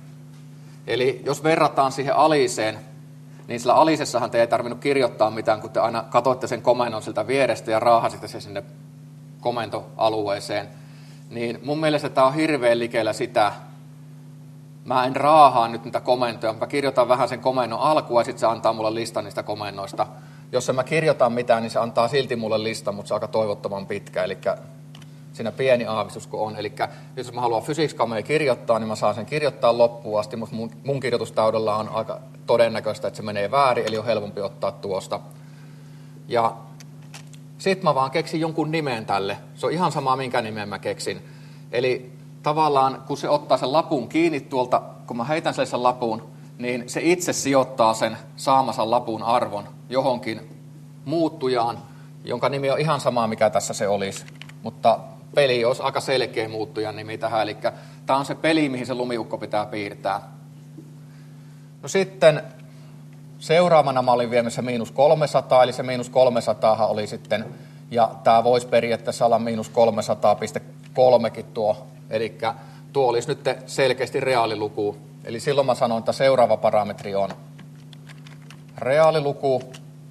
Eli jos verrataan siihen aliseen, niin sillä alisessahan te ei tarvinnut kirjoittaa mitään, kun te aina katsoitte sen komennon siltä vierestä ja raahasitte se sinne komentoalueeseen. Niin mun mielestä tämä on hirveän likellä sitä. Mä en raahaa nyt niitä komentoja, mä kirjoitan vähän sen komennon alkua ja sitten se antaa mulle listan niistä komennoista. Jos en mä kirjoita mitään, niin se antaa silti mulle listan, mutta se on aika toivottoman pitkä. Eli siinä pieni aavistus kun on. Eli jos mä haluan physics-gamea kirjoittaa, niin mä saan sen kirjoittaa loppuun asti, mutta mun, mun kirjoitustaudella on aika todennäköistä, että se menee väärin, eli on helpompi ottaa tuosta. Ja sit mä vaan keksin jonkun nimen tälle. Se on ihan sama, minkä nimen mä keksin. Eli tavallaan, kun se ottaa sen lapun kiinni tuolta, kun mä heitän sen lapun, niin se itse sijoittaa sen saamansa lapun arvon johonkin muuttujaan, jonka nimi on ihan sama, mikä tässä se olisi. Mutta peli olisi aika selkeä muuttujan nimi tähän, eli tämä on se peli, mihin se lumiukko pitää piirtää. No sitten seuraavana mä olin viemässä miinus kolmesataa, eli se miinus kolmesataa oli sitten, ja tämä voisi periaatteessa olla miinus kolmesataa pilkku kolmekin tuo, eli tuo olisi nyt selkeästi reaaliluku. Eli silloin mä sanon, että seuraava parametri on reaaliluku,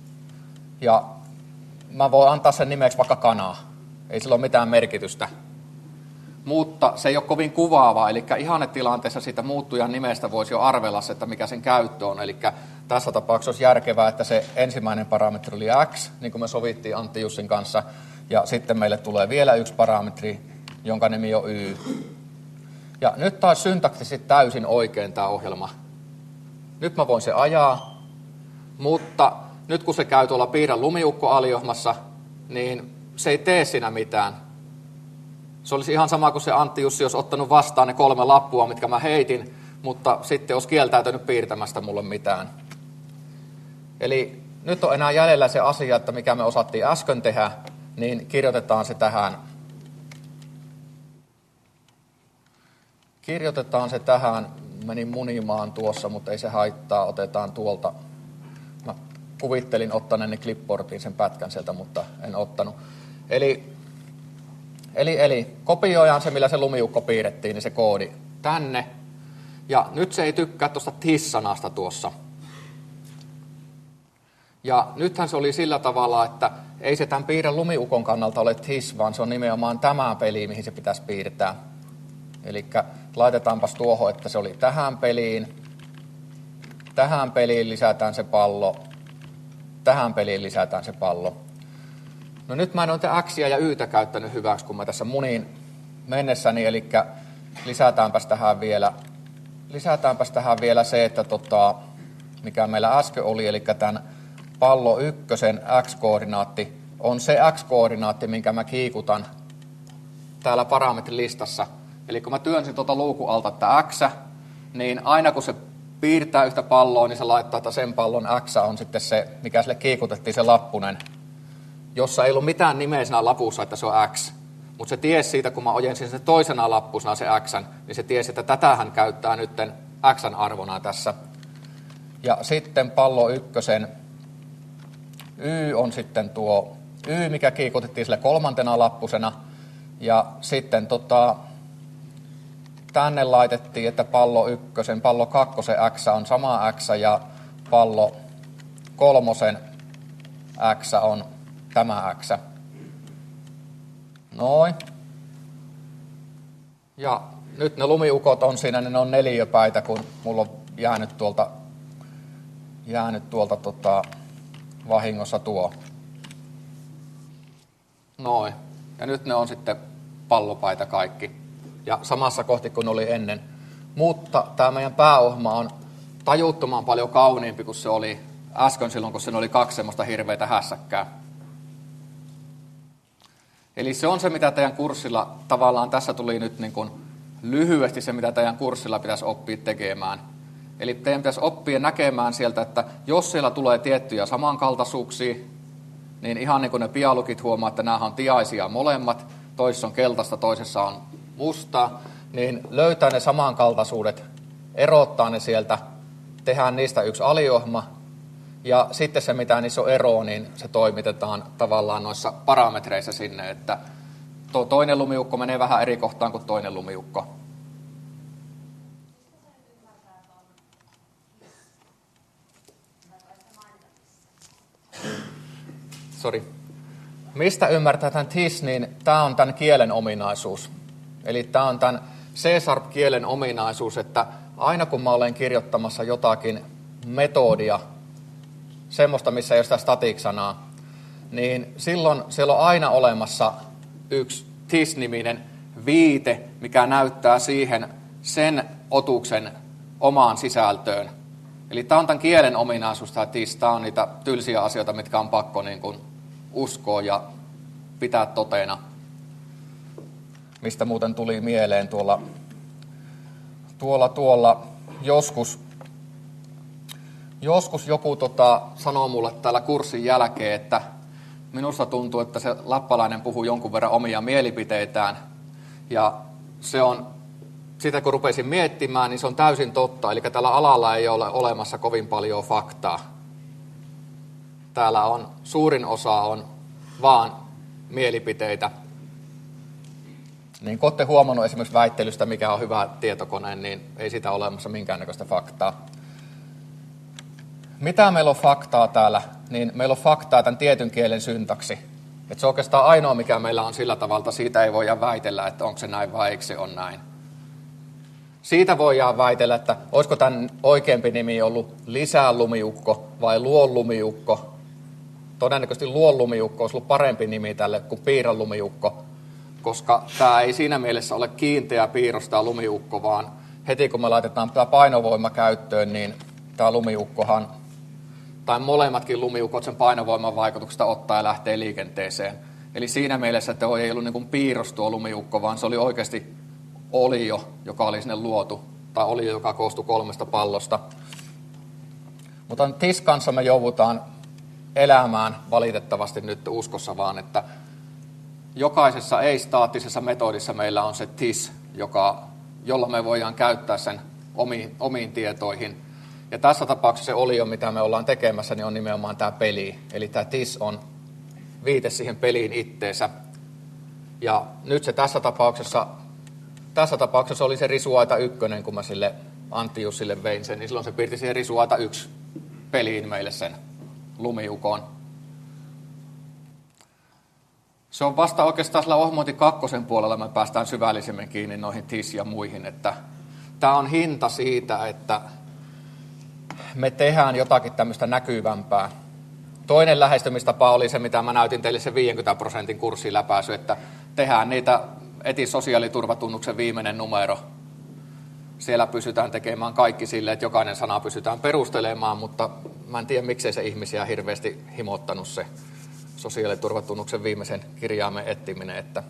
ja mä voin antaa sen nimeksi vaikka kanaa. Ei sillä ole mitään merkitystä. Mutta se ei ole kovin kuvaava, eli ihannetilanteessa siitä muuttujan nimestä voisi jo arvella, että mikä sen käyttö on. Eli tässä tapauksessa olisi järkevää, että se ensimmäinen parametri oli x, niin kuin me sovittiin Antti Jussin kanssa, ja sitten meille tulee vielä yksi parametri, jonka nimi on y. Ja nyt taas syntaktisesti täysin oikein tämä ohjelma. Nyt mä voin se ajaa, mutta nyt kun se käy tuolla piirrä lumiukko-aliohjelmassa, niin se ei tee siinä mitään. Se olisi ihan sama kuin se Antti Jussi olisi ottanut vastaan ne kolme lappua, mitkä mä heitin, mutta sitten olisi kieltäytynyt piirtämästä mulle mitään. Eli nyt on enää jäljellä se asia, että mikä me osattiin äsken tehdä, niin kirjoitetaan se tähän. Kirjoitetaan se tähän. Menin munimaan tuossa, mutta ei se haittaa. Otetaan tuolta. Mä kuvittelin ottaneeni clipboardiin sen pätkän sieltä, mutta en ottanut. Eli, eli, eli kopioidaan se, millä se lumiukko piirrettiin, niin se koodi tänne. Ja nyt se ei tykkää tuosta this-sanasta tuossa. Ja nythän se oli sillä tavalla, että ei se tämän piirren lumiukon kannalta ole this, vaan se on nimenomaan tämä peli, mihin se pitäisi piirtää. Eli laitetaanpas tuohon, että se oli tähän peliin. Tähän peliin lisätään se pallo. Tähän peliin lisätään se pallo. No nyt mä en ole x:ia ja y:tä käyttänyt hyväksi, kun mä tässä munin, mennessäni, eli lisätäänpäs tähän vielä, lisätäänpäs tähän vielä se, että tota, mikä meillä äsken oli, eli tämän pallo ykkösen x-koordinaatti on se x-koordinaatti, minkä mä kiikutan täällä parametrilistassa. Eli kun mä työnsin tuota luukun alta tätä x, niin aina kun se piirtää yhtä palloa, niin se laittaa, että sen pallon x on sitten se, mikä sille kiikutettiin, se lappunen, jossa ei ollut mitään nimeä siinä lapussa, että se on x. Mutta se tiesi siitä, kun mä ojensin sen toisena lappusena se x, niin se tiesi, että tätähän käyttää nyt x-arvona tässä. Ja sitten pallo ykkösen y on sitten tuo y, mikä kiikutettiin sille kolmantena lappusena. Ja sitten tota, tänne laitettiin, että pallo ykkösen, pallo kakkosen x on sama x ja pallo kolmosen x on tämä x. Noin. Ja nyt ne lumiukot on siinä, ne on neliöpäitä, kun mulla on jäänyt tuolta, jäänyt tuolta tota, vahingossa tuo. Noin. Ja nyt ne on sitten pallopaita kaikki. Ja samassa kohti kuin oli ennen. Mutta tämä meidän pääohma on tajuttoman paljon kauniimpi kuin se oli äsken silloin, kun siinä oli kaksi semmoista hirveitä hässäkkää. Eli se on se, mitä teidän kurssilla, tavallaan tässä tuli nyt niin kuin lyhyesti se, mitä teidän kurssilla pitäisi oppia tekemään. Eli teidän pitäisi oppia näkemään sieltä, että jos siellä tulee tiettyjä samankaltaisuuksia, niin ihan niin kuin ne pialukit huomaa, että nämä on tiaisia molemmat, toisessa on keltaista, toisessa on mustaa, niin löytää ne samankaltaisuudet, erottaa ne sieltä, tehdään niistä yksi aliohma, ja sitten se, mitä niissä on eroa, niin se toimitetaan tavallaan noissa parametreissa sinne, että tuo toinen lumiukko menee vähän eri kohtaan kuin toinen lumiukko. Sori. Mistä ymmärtää tämän tis, niin tämä on tämän kielen ominaisuus. Eli tämä on tämän C-sharp-kielen ominaisuus, että aina kun mä olen kirjoittamassa jotakin metodia, semmoista, missä ei ole sitä static-sanaa, niin silloin siellä on aina olemassa yksi tis-niminen viite, mikä näyttää siihen sen otuksen omaan sisältöön. Eli tämä on tämän kielen ominaisuus, tämä tis. Tämä on niitä tylsiä asioita, mitkä on pakko niin kuin uskoa ja pitää totena. Mistä muuten tuli mieleen tuolla, tuolla, tuolla joskus, joskus joku tota, sanoo mulle täällä kurssin jälkeen, että minusta tuntuu, että se lappalainen puhuu jonkun verran omia mielipiteitään. Ja se on, sitä kun rupesin miettimään, niin se on täysin totta. Eli tällä alalla ei ole olemassa kovin paljon faktaa. Täällä on, suurin osa on vaan mielipiteitä. Niin kun olette huomannut esimerkiksi väittelystä, mikä on hyvä tietokone, niin ei sitä ole olemassa minkäännäköistä faktaa. Mitä meillä on faktaa täällä? Niin meillä on faktaa tämän tietyn kielen syntaksi. Että se on oikeastaan ainoa, mikä meillä on sillä tavalla, siitä ei voida väitellä, että onko se näin vai eikö se on näin. Siitä voidaan väitellä, että olisiko tämän oikeampi nimi ollut lisälumiukko vai luonlumiukko. Todennäköisesti luonlumiukko olisi ollut parempi nimi tälle kuin piirrolumiukko, koska tämä ei siinä mielessä ole kiinteä piirros tämä lumiukko, vaan heti kun me laitetaan tämä painovoima käyttöön, niin tämä lumiukkohan, tai molemmatkin lumiukot sen painovoiman vaikutuksesta ottaa ja lähtee liikenteeseen. Eli siinä mielessä tuo ei ollut niin kuin piirros tuo lumiukko, vaan se oli oikeasti olio, joka oli sinne luotu, tai olio, joka koostui kolmesta pallosta. Mutta tis kanssa me joudutaan elämään valitettavasti nyt uskossa vaan, että jokaisessa ei-staattisessa metodissa meillä on se tis, joka, jolla me voidaan käyttää sen omiin, omiin tietoihin. Ja tässä tapauksessa se olio, mitä me ollaan tekemässä, niin on nimenomaan tämä peli. Eli tämä tis on viite siihen peliin itteensä. Ja nyt se tässä tapauksessa, tässä tapauksessa oli se risuaita ykkönen, kun mä sille Antti Jussille vein sen, niin silloin se piirti siihen risuaita yksi peliin meille sen lumiukon. Se on vasta oikeastaan sillä ohmointi kakkosen puolella, me päästään syvällisemmin kiinni noihin tis ja muihin, että tämä on hinta siitä, että me tehdään jotakin tämmöistä näkyvämpää. Toinen lähestymistapa oli se, mitä mä näytin teille se viidenkymmenen prosentin kurssiläpäisy, että tehdään niitä eti sosiaaliturvatunnuksen viimeinen numero. Siellä pystytään tekemään kaikki sille, että jokainen sana pystytään perustelemaan, mutta mä en tiedä, miksei se ihmisiä hirveästi himottanut se sosiaaliturvatunnuksen viimeisen kirjaimen etsiminen. Että,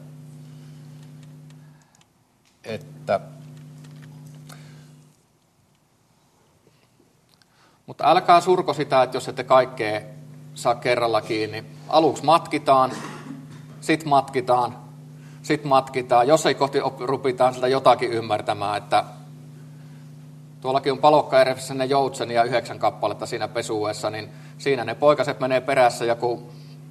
että. Mutta älkää surko sitä, että jos ette kaikkea saa kerralla kiinni. Aluksi matkitaan, sit matkitaan, sit matkitaan. Jos ei kohti rupitaan sitä jotakin ymmärtämään, että tuollakin on Palokka-Ervessä ne joutsenia yhdeksän kappaletta siinä pesuessa, niin siinä ne poikaset menee perässä ja kun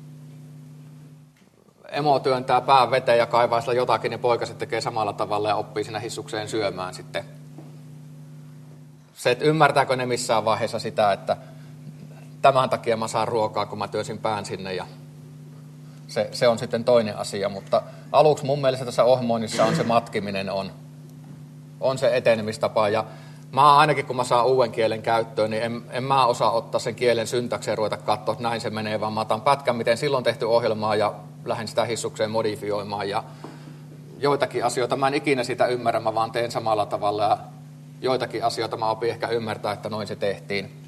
emo työntää pään veteen ja kaivaa sillä jotakin, niin poikaset tekee samalla tavalla ja oppii siinä hissukseen syömään sitten. Se, että ymmärtääkö ne missään vaiheessa sitä, että tämän takia mä saan ruokaa, kun mä työsin pään sinne ja se, se on sitten toinen asia, mutta aluksi mun mielestä tässä ohjelmoinnissa on se matkiminen, on, on se etenemistapa ja mä ainakin kun mä saan uuden kielen käyttöön, niin en, en mä osaa ottaa sen kielen syntakseen ja ruveta katsoa, että näin se menee, vaan mä otan pätkän, miten silloin tehty ohjelmaa ja lähden sitä hissukseen modifioimaan ja joitakin asioita mä en ikinä sitä ymmärrä, mä vaan teen samalla tavalla ja joitakin asioita mä opin ehkä ymmärtää, että noin se tehtiin.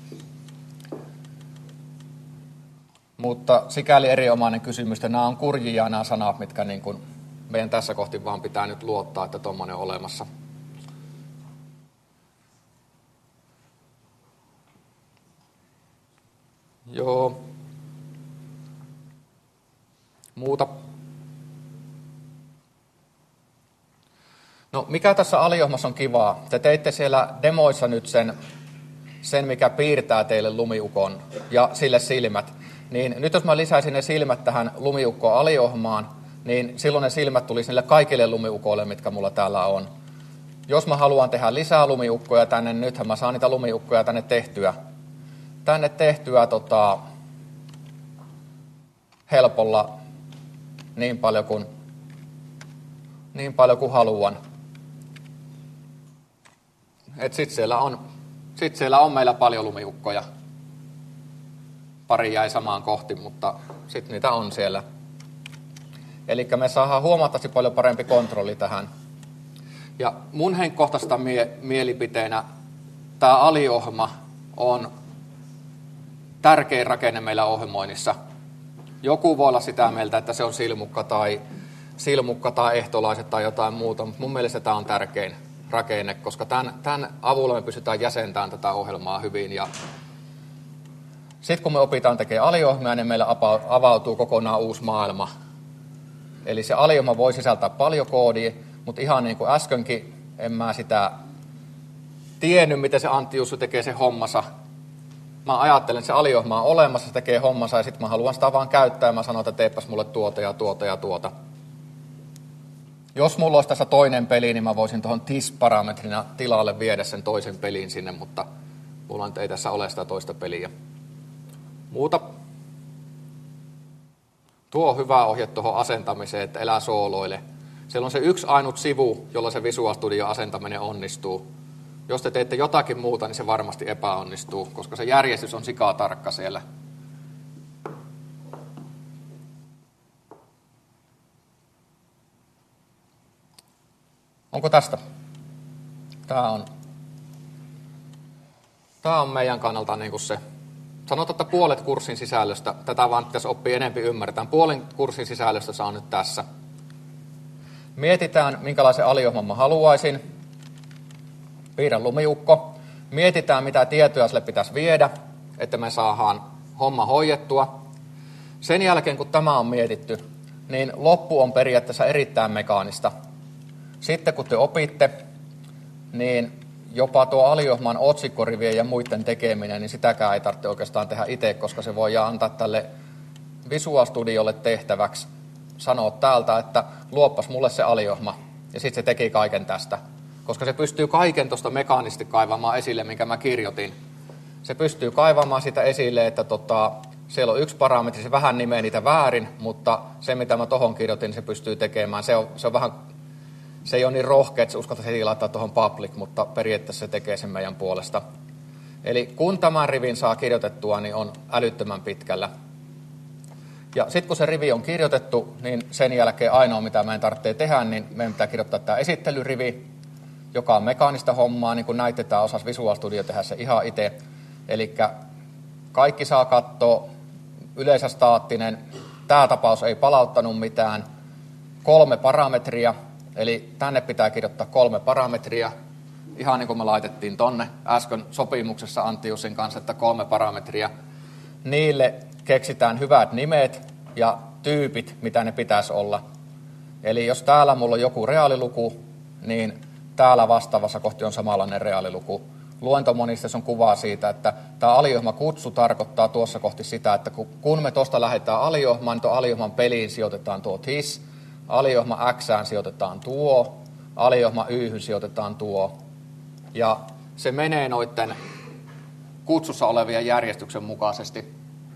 Mutta sikäli erinomainen kysymys, että nämä on kurjia nämä sanat, mitkä niin kuin meidän tässä kohti vaan pitää nyt luottaa, että tuommoinen on olemassa. Joo. Muuta. No mikä tässä aliohmassa on kivaa? Te teitte siellä demoissa nyt sen, sen mikä piirtää teille lumiukon ja sille silmät. Niin nyt jos mä lisäisin ne silmät tähän lumiukkoon aliohmaan, niin silloin ne silmät tulisi niille kaikille lumiukoille, mitkä mulla täällä on. Jos mä haluan tehdä lisää lumiukkoja tänne, nythän mä saan niitä lumiukkoja tänne tehtyä. Tänne tehtyä tota, helpolla niin paljon kuin, niin paljon kuin haluan. Et sit siellä on, sit siellä on meillä paljon lumiukkoja. Pari jäi samaan kohti, mutta sitten niitä on siellä. Eli me saadaan huomattavasti paljon parempi kontrolli tähän. Ja mun henkkohtaista mie- mielipiteenä tämä aliohjelma on tärkein rakenne meillä ohjelmoinnissa. Joku voi olla sitä mieltä, että se on silmukka tai, silmukka tai ehtolaiset tai jotain muuta, mutta mun mielestä tämä on tärkein rakenne, koska tämän, tämän avulla me pystytään jäsentämään tätä ohjelmaa hyvin. Ja sitten kun me opitaan tekemään aliohjelmia, niin meillä avautuu kokonaan uusi maailma. Eli se aliohjelma voi sisältää paljon koodia, mutta ihan niin kuin äskenkin en mä sitä tiennyt, miten se Antti Jussu tekee se hommansa. Mä ajattelen, että se aliohjelma on olemassa, se tekee hommansa ja sitten mä haluan sitä vaan käyttää ja mä sanon, että teepäs mulle tuota ja tuota ja tuota. Jos mulla olisi tässä toinen peli, niin mä voisin tuohon T I S-parametrina tilalle viedä sen toisen pelin sinne, mutta mulla ei tässä ole sitä toista peliä. Muuta. Tuo on hyvä ohje tuohon asentamiseen, että elää sooloille. Siellä on se yksi ainut sivu, jolla se Visual Studio asentaminen onnistuu. Jos te teette jotakin muuta, niin se varmasti epäonnistuu, koska se järjestys on sikaa tarkka siellä. Onko tästä? Tämä on, Tämä on meidän kannalta niin kuin se. Sanotaan, että puolet kurssin sisällöstä, tätä vaan pitäisi oppia enemmän ymmärretään. Puolen kurssin sisällöstä saa nyt tässä. Mietitään, minkälaisen aliohjelman mä haluaisin. Piirrän lumiukko. Mietitään, mitä tietoja sille pitäisi viedä, että me saadaan homma hoidettua. Sen jälkeen, kun tämä on mietitty, niin loppu on periaatteessa erittäin mekaanista. Sitten kun te opitte, niin jopa tuo aliohjelman otsikkorivien ja muiden tekeminen, niin sitäkään ei tarvitse oikeastaan tehdä itse, koska se voi antaa tälle Visual Studiolle tehtäväksi sanoa täältä, että luoppas mulle se aliohjelma. Ja sitten se teki kaiken tästä. Koska se pystyy kaiken tuosta mekaanisesti kaivamaan esille, minkä mä kirjoitin. Se pystyy kaivamaan sitä esille, että tota, siellä on yksi parametri, se vähän nimeä niitä väärin, mutta se mitä mä tohon kirjoitin, se pystyy tekemään. Se on, se on vähän, se ei ole niin rohkea, että se uskaltaisi heti laittaa tuohon public, mutta periaatteessa se tekee sen meidän puolesta. Eli kun tämän rivin saa kirjoitettua, niin on älyttömän pitkällä. Ja sitten kun se rivi on kirjoitettu, niin sen jälkeen ainoa mitä meidän tarvitsee tehdä, niin meidän pitää kirjoittaa tämä esittelyrivi, joka on mekaanista hommaa, niin kuin näitte, tämä osasi Visual Studio tehdä se ihan itse. Eli kaikki saa katsoa, yleensä staattinen, tämä tapaus ei palauttanut mitään, kolme parametria, eli tänne pitää kirjoittaa kolme parametria, ihan niin kuin me laitettiin tonne äsken sopimuksessa Antti Jussin kanssa, että kolme parametria. Niille keksitään hyvät nimet ja tyypit, mitä ne pitäisi olla. Eli jos täällä mulla on joku reaaliluku, niin täällä vastaavassa kohti on samanlainen reaaliluku. Luentomonisteessa on kuvaa siitä, että tämä aliohmakutsu tarkoittaa tuossa kohti sitä, että kun me tuosta lähdetään aliohmaan, niin tuon aliohman peliin sijoitetaan tuo this, aliohma xään sijoitetaan tuo, aliohma yhyn sijoitetaan tuo. Ja se menee noiden kutsussa olevien järjestyksen mukaisesti.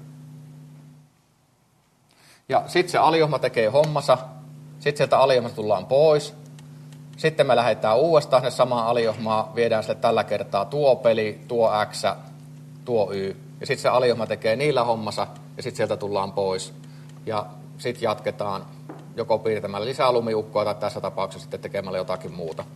Ja sitten se aliohma tekee hommansa, sitten sieltä aliohmasta tullaan pois. Sitten me lähdetään uudestaan sinne samaan aliohmaan, viedään sille tällä kertaa tuo peli, tuo x, tuo y. Ja sitten se aliohma tekee niillä hommansa ja sitten sieltä tullaan pois. Ja sitten jatketaan joko piirtämällä lisää lumiukkoa tai tässä tapauksessa sitten tekemällä jotakin muuta.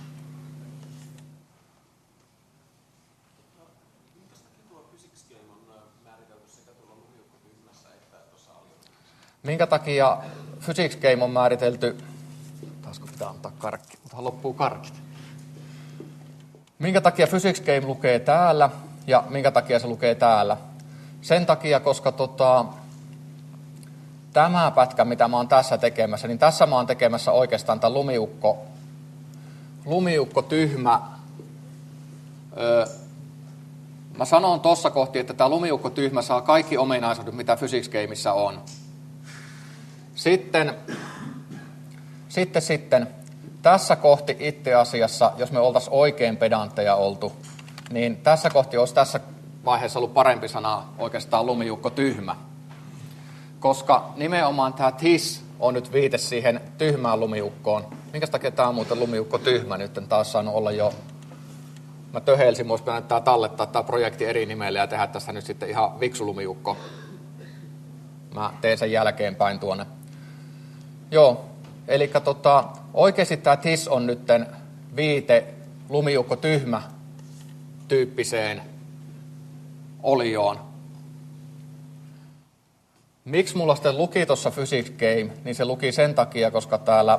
Minkä takia Physics Game on määritelty, taasko pitää antaa karkki, mutta loppuu karkit. Minkä takia Physics Game lukee täällä ja minkä takia se lukee täällä? Sen takia, koska tota, tämä pätkä, mitä mä oon tässä tekemässä, niin tässä mä oon tekemässä oikeastaan tämä lumiukko, lumiukko tyhmä. Öö, mä sanon tuossa kohti, että tämä lumiukko tyhmä saa kaikki ominaisuudet, mitä Physics Gameissa on. Sitten, sitten, sitten, tässä kohti itse asiassa, jos me oltaisiin oikein pedantteja oltu, niin tässä kohti olisi tässä vaiheessa ollut parempi sana oikeastaan lumiukko tyhmä. Koska nimenomaan tämä this on nyt viite siihen tyhmään lumiukkoon. Minkä takia tämä on muuten lumiukko tyhmä nyt? Tämä olisi saanut olla jo, mä töhelsin, olisi pitänyt tää tallettaa tämä projekti eri nimellä ja tehdä tästä nyt sitten ihan viksu lumiukko. Mä teen sen jälkeenpäin tuonne. Joo, eli tota, oikeasti tämä this on nytten viite lumiukko tyhmä tyyppiseen olioon. Miksi mulla sitten luki tuossa Physics Game, niin se luki sen takia, koska täällä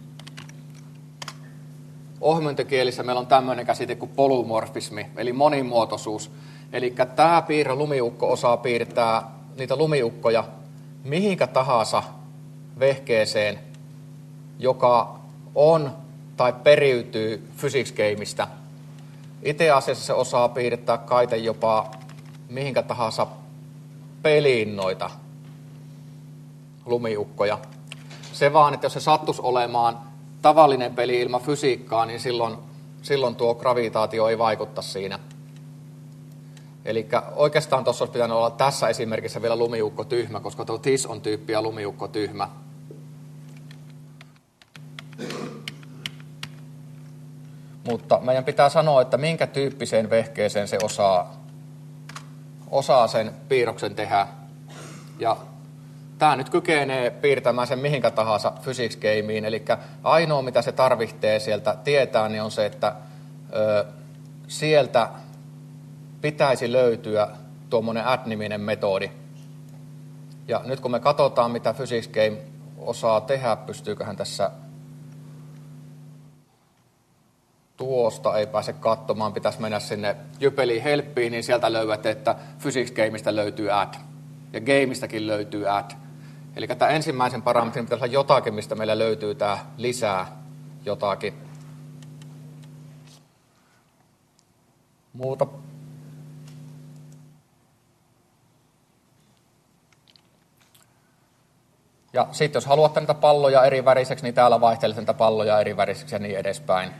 ohjelmointikielissä meillä on tämmöinen käsite kuin polymorfismi, eli monimuotoisuus. Eli tämä piirre lumiukko osaa piirtää niitä lumiukkoja mihinkä tahansa vehkeeseen, joka on tai periytyy Physics Gameista. Itse asiassa se osaa piirtää kaite jopa mihinkä tahansa peliin noita lumiukkoja. Se vaan, että jos se sattuisi olemaan tavallinen peli ilman fysiikkaa, niin silloin, silloin tuo gravitaatio ei vaikutta siinä. Eli oikeastaan tuossa olisi pitänyt olla tässä esimerkissä vielä lumiukko tyhmä, koska tuo this on tyyppiä lumiukko tyhmä. Mutta meidän pitää sanoa, että minkä tyyppiseen vehkeeseen se osaa, osaa sen piirroksen tehdä. Ja tämä nyt kykenee piirtämään sen mihinkä tahansa Physics Gameen. Eli ainoa mitä se tarvitsee sieltä tietää, niin on se, että ö, sieltä pitäisi löytyä tuommoinen add-niminen metodi. Ja nyt kun me katsotaan, mitä Physics Game osaa tehdä, pystyyköhän tässä tuosta ei pääse katsomaan, pitäisi mennä sinne Jypeliin helppiin, niin sieltä löydät, että Physics Gameista löytyy add. Ja Gameistakin löytyy add. Eli tämä ensimmäisen parametrin pitäisi olla jotakin, mistä meillä löytyy tämä lisää jotakin. Muuta. Ja sitten jos haluatte niitä palloja eri väriseksi, niin täällä vaihtelette niitä palloja eri väriseksi ja niin edespäin.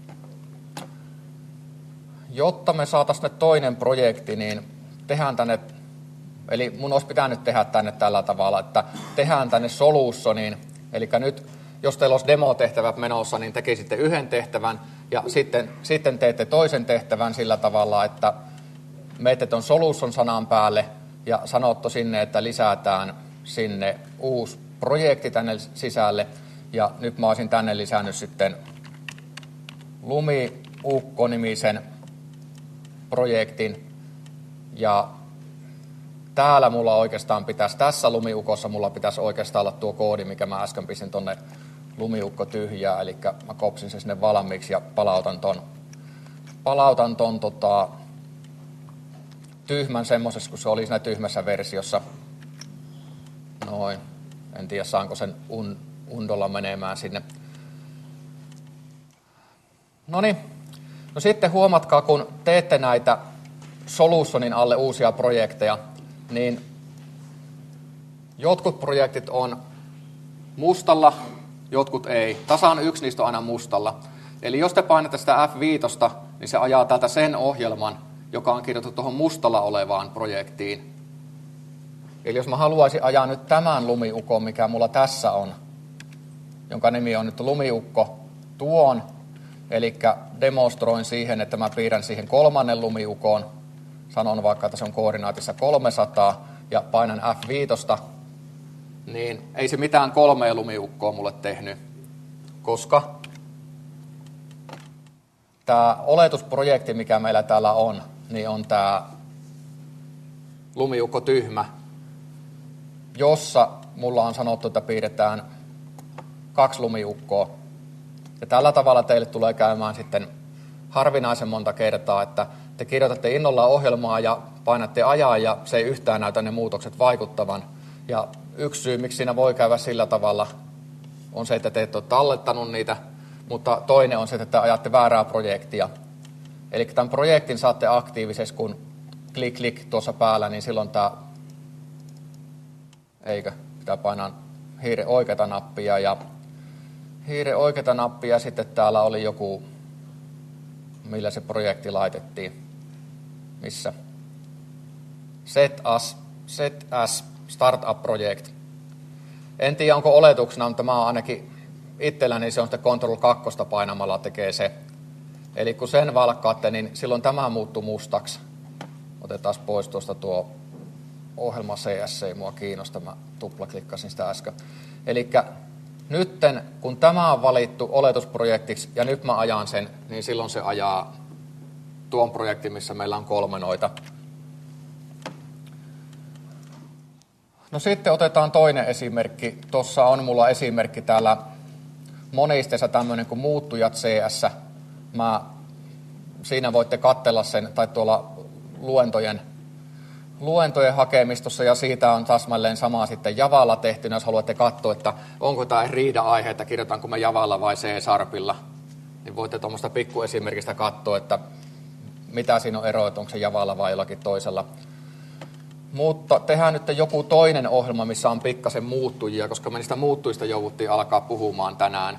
Jotta me saataisiin ne toinen projekti, niin tehdään tänne, eli mun olisi pitänyt tehdä tänne tällä tavalla, että tehdään tänne solutioniin, eli nyt jos teillä olisi demotehtävät menossa, niin tekisitte yhden tehtävän ja sitten, sitten teette toisen tehtävän sillä tavalla, että menette tuon solution sanan päälle ja sanotto sinne, että lisätään sinne uusi projekti tänne sisälle. Ja nyt mä olisin tänne lisännyt sitten Lumiukko-nimisen projektin. Ja täällä mulla oikeastaan pitäisi, tässä Lumiukossa mulla pitäisi oikeastaan olla tuo koodi, mikä mä äsken pistin tonne Lumiukko tyhjää. Eli mä kopsin sen sinne valmiiksi ja palautan ton, palautan ton tota, tyhmän semmosessa, kun se oli siinä tyhmässä versiossa. Noin. En tiedä, saanko sen un, undolla menemään sinne. Noniin. No sitten huomatkaa, kun teette näitä Solutionin alle uusia projekteja, niin jotkut projektit on mustalla, jotkut ei. Tasan yksi niistä on aina mustalla. Eli jos te painatte sitä F viisi, niin se ajaa täältä sen ohjelman, joka on kirjoitettu tuohon mustalla olevaan projektiin. Eli jos mä haluaisin ajaa nyt tämän Lumiukon, mikä mulla tässä on, jonka nimi on nyt Lumiukko tuon, eli demonstroin siihen, että mä piirrän siihen kolmannen Lumiukon, sanon vaikka, että se on koordinaatissa kolmesataa, ja painan F viisi, niin ei se mitään kolmea Lumiukkoa mulle tehnyt, koska tämä oletusprojekti, mikä meillä täällä on, niin on tämä Lumiukko tyhmä, jossa mulla on sanottu, että piirretään kaksi Lumiukkoa. Ja tällä tavalla teille tulee käymään sitten harvinaisen monta kertaa, että te kirjoitatte innolla ohjelmaa ja painatte ajaa ja se ei yhtään näytä ne muutokset vaikuttavan. Ja yksi syy, miksi siinä voi käydä sillä tavalla, on se, että te ette ole tallettanut niitä, mutta toinen on se, että te ajatte väärää projektia. Eli tämän projektin saatte aktiivisesti, kun klik klik tuossa päällä, niin silloin tämä, eikö, pitää painaa hiiren oikeata nappia ja hiiren oikeata nappia, ja sitten täällä oli joku, millä se projekti laitettiin. Missä? Set as, set as startup project. En tiedä, onko oletuksena, mutta mä oon ainakin itselläni se on sitten control kaksi painamalla tekee se. Eli kun sen valkkaatte, niin silloin tämä muuttuu mustaksi. Otetaan pois tuosta tuo ohjelma C S, ei mua kiinnosta, mä tuplaklikkasin sitä äsken. Eli nytten, kun tämä on valittu oletusprojektiksi ja nyt mä ajan sen, niin silloin se ajaa tuon projektin, missä meillä on kolme noita. No sitten otetaan toinen esimerkki. Tuossa on mulla esimerkki täällä monisteessa tämmöinen kuin muuttujat C S. Mä, siinä voitte katsella sen, tai tuolla luentojen, luentojen hakemistossa, ja siitä on täsmälleen samaa sitten Javalla tehtynä, jos haluatte katsoa, että onko tämä riida-aihe, että kirjoitanko me Javalla vai C-Sharpilla, niin voitte tuommoista pikkuesimerkistä katsoa, että mitä siinä on eroa, että onko se Javalla vai jollakin toisella. Mutta tehdään nyt joku toinen ohjelma, missä on pikkasen muuttujia, koska me niistä muuttujista jouduttiin alkaa puhumaan tänään.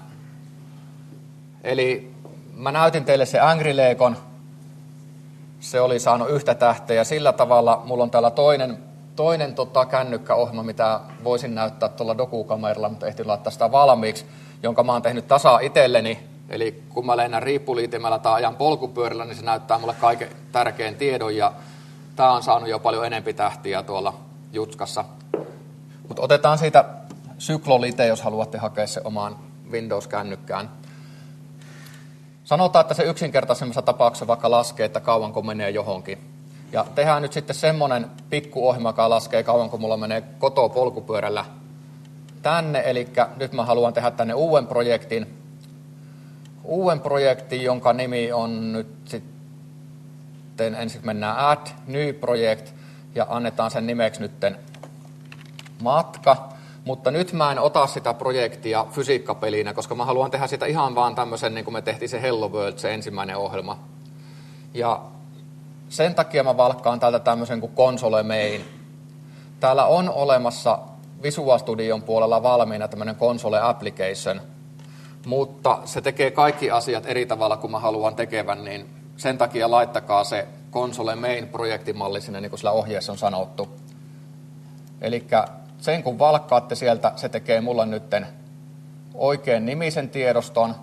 Eli mä näytin teille se Angry Legon. Se oli saanut yhtä tähteä ja sillä tavalla mulla on täällä toinen, toinen tota, kännykkäohjelma, mitä voisin näyttää tuolla dokukameralla, mutta ehtin laittaa sitä valmiiksi, jonka mä oon tehnyt tasa itselleni. Eli kun mä lennän riippuliitimellä tai ajan polkupyörällä, niin se näyttää mulle kaiken tärkeän tiedon ja tää on saanut jo paljon enempi tähtiä tuolla Jutskassa. Mutta otetaan siitä Syklolite, jos haluatte hakea se omaan Windows-kännykkään. Sanotaan, että se yksinkertaisemmassa tapauksessa vaikka laskee, että kauanko menee johonkin. Ja tehdään nyt sitten semmoinen pikkuohjelma, joka laskee kauanko mulla menee kotoa polkupyörällä tänne. Eli nyt mä haluan tehdä tänne uuden projektin. Uuden projektin, jonka nimi on nyt sitten, ensin mennään add, new project, ja annetaan sen nimeksi nytten matka. Mutta nyt mä en ota sitä projektia fysiikkapelinä, koska mä haluan tehdä sitä ihan vaan tämmöisen, niin kuin me tehtiin se Hello World, se ensimmäinen ohjelma. Ja sen takia mä valkkaan täältä tämmöisen kuin console main. Täällä on olemassa Visual Studion puolella valmiina tämmöinen console application, mutta se tekee kaikki asiat eri tavalla kuin mä haluan tekevän, niin sen takia laittakaa se console main projektimalli sinne, niin kuin sillä ohjeessa on sanottu. Elikkä sen kun valkkaatte sieltä, se tekee mulle nytten oikein nimisen tiedoston,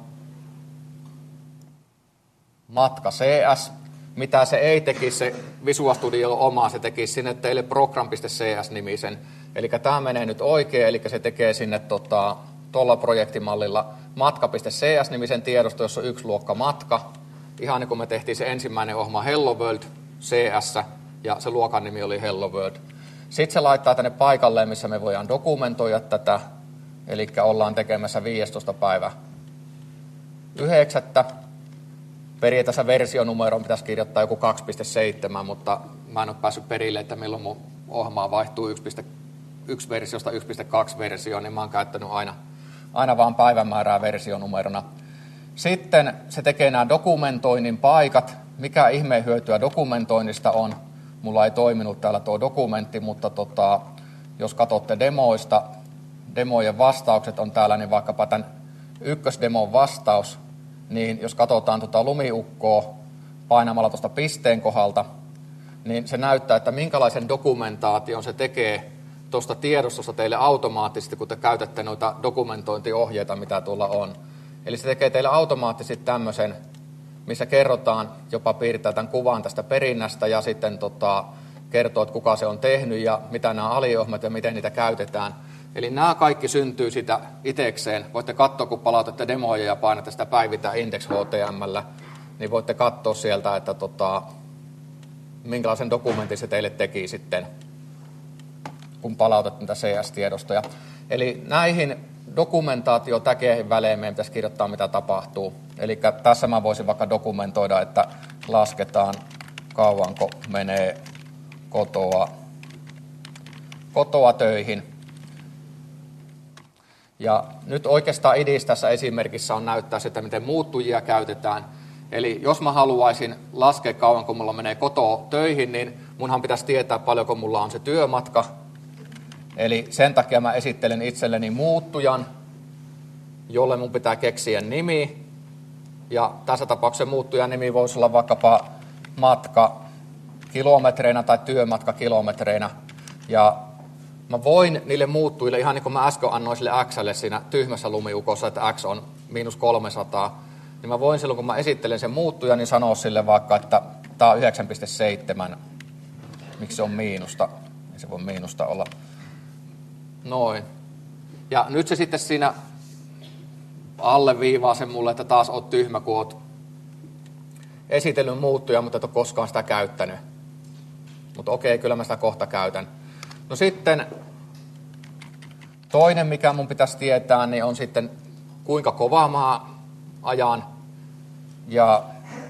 matka C S, mitä se ei tekisi, se Visual Studio omaa, se tekisi sinne teille program piste c s-nimisen. Eli tämä menee nyt oikein, eli se tekee sinne tuolla tota, projektimallilla matka.cs-nimisen tiedosto, jossa on yksi luokka matka. Ihan niin kuin me tehtiin se ensimmäinen ohjelma Hello World C S, ja se luokan nimi oli Hello World. Sitten se laittaa tänne paikalleen, missä me voidaan dokumentoida tätä, eli ollaan tekemässä viidestoista päivä yhdeksättä. Periaatteessa versionumeroon pitäisi kirjoittaa joku kaksi piste seitsemän, mutta mä en ole päässyt perille, että milloin mun ohjelma vaihtuu yksi piste yksi versiosta yksi piste kaksi versioon, niin mä oon käyttänyt aina, aina vaan päivämäärää versionumerona. Sitten se tekee nämä dokumentoinnin paikat. Mikä ihmeen hyötyä dokumentoinnista on? Mulla ei toiminut täällä tuo dokumentti, mutta tota, jos katsotte demoista, demojen vastaukset on täällä, niin vaikkapa tämän ykkösdemon vastaus, niin jos katsotaan tuota lumiukkoa painamalla tuosta pisteen kohdalta, niin se näyttää, että minkälaisen dokumentaation se tekee tuosta tiedostosta teille automaattisesti, kun te käytätte noita dokumentointiohjeita, mitä tuolla on. Eli se tekee teille automaattisesti tämmöisen, missä kerrotaan, jopa piirtää tämän kuvan tästä perinnästä ja sitten tota, kertoo, että kuka se on tehnyt ja mitä nämä aliohjelmat ja miten niitä käytetään. Eli nämä kaikki syntyy sitä itekseen. Voitte katsoa, kun palautatte demoja ja painatte sitä päivitä Index H T M L, niin voitte katsoa sieltä, että tota, minkälaisen dokumentin se teille teki sitten, kun palautat niitä C S-tiedostoja. Eli näihin dokumentaatiotäkeihin välein meidän pitäisi kirjoittaa, mitä tapahtuu. Eli tässä mä voisin vaikka dokumentoida, että lasketaan kauanko menee kotoa, kotoa töihin. Ja nyt oikeastaan idis tässä esimerkissä on näyttää sitä, miten muuttujia käytetään. Eli jos mä haluaisin laskea kauanko mulla menee kotoa töihin, niin munhan pitäisi tietää paljonko mulla on se työmatka. Eli sen takia mä esittelen itselleni muuttujan, jolle mun pitää keksiä nimi. Ja tässä tapauksessa muuttujan nimi voisi olla vaikkapa matka kilometreinä tai työmatka kilometreinä. Ja mä voin niille muuttujille, ihan niin kuin mä äsken annoin sille X:lle siinä tyhmässä lumiukossa, että X on miinus kolmesataa, niin mä voin silloin, kun mä esittelen sen muuttujan, niin sanoa sille vaikka, että tää on yhdeksän pilkku seitsemän. Miksi se on miinusta? Ei se voi miinusta olla. Noin. Ja nyt se sitten siinä alleviivaa sen mulle, että taas oot tyhmä, kun oot esitellyt muuttuja, mutta et ole koskaan sitä käyttänyt. Mutta okei, kyllä mä sitä kohta käytän. No sitten toinen, mikä mun pitäisi tietää, niin on sitten kuinka kovaa mä ajan. Ja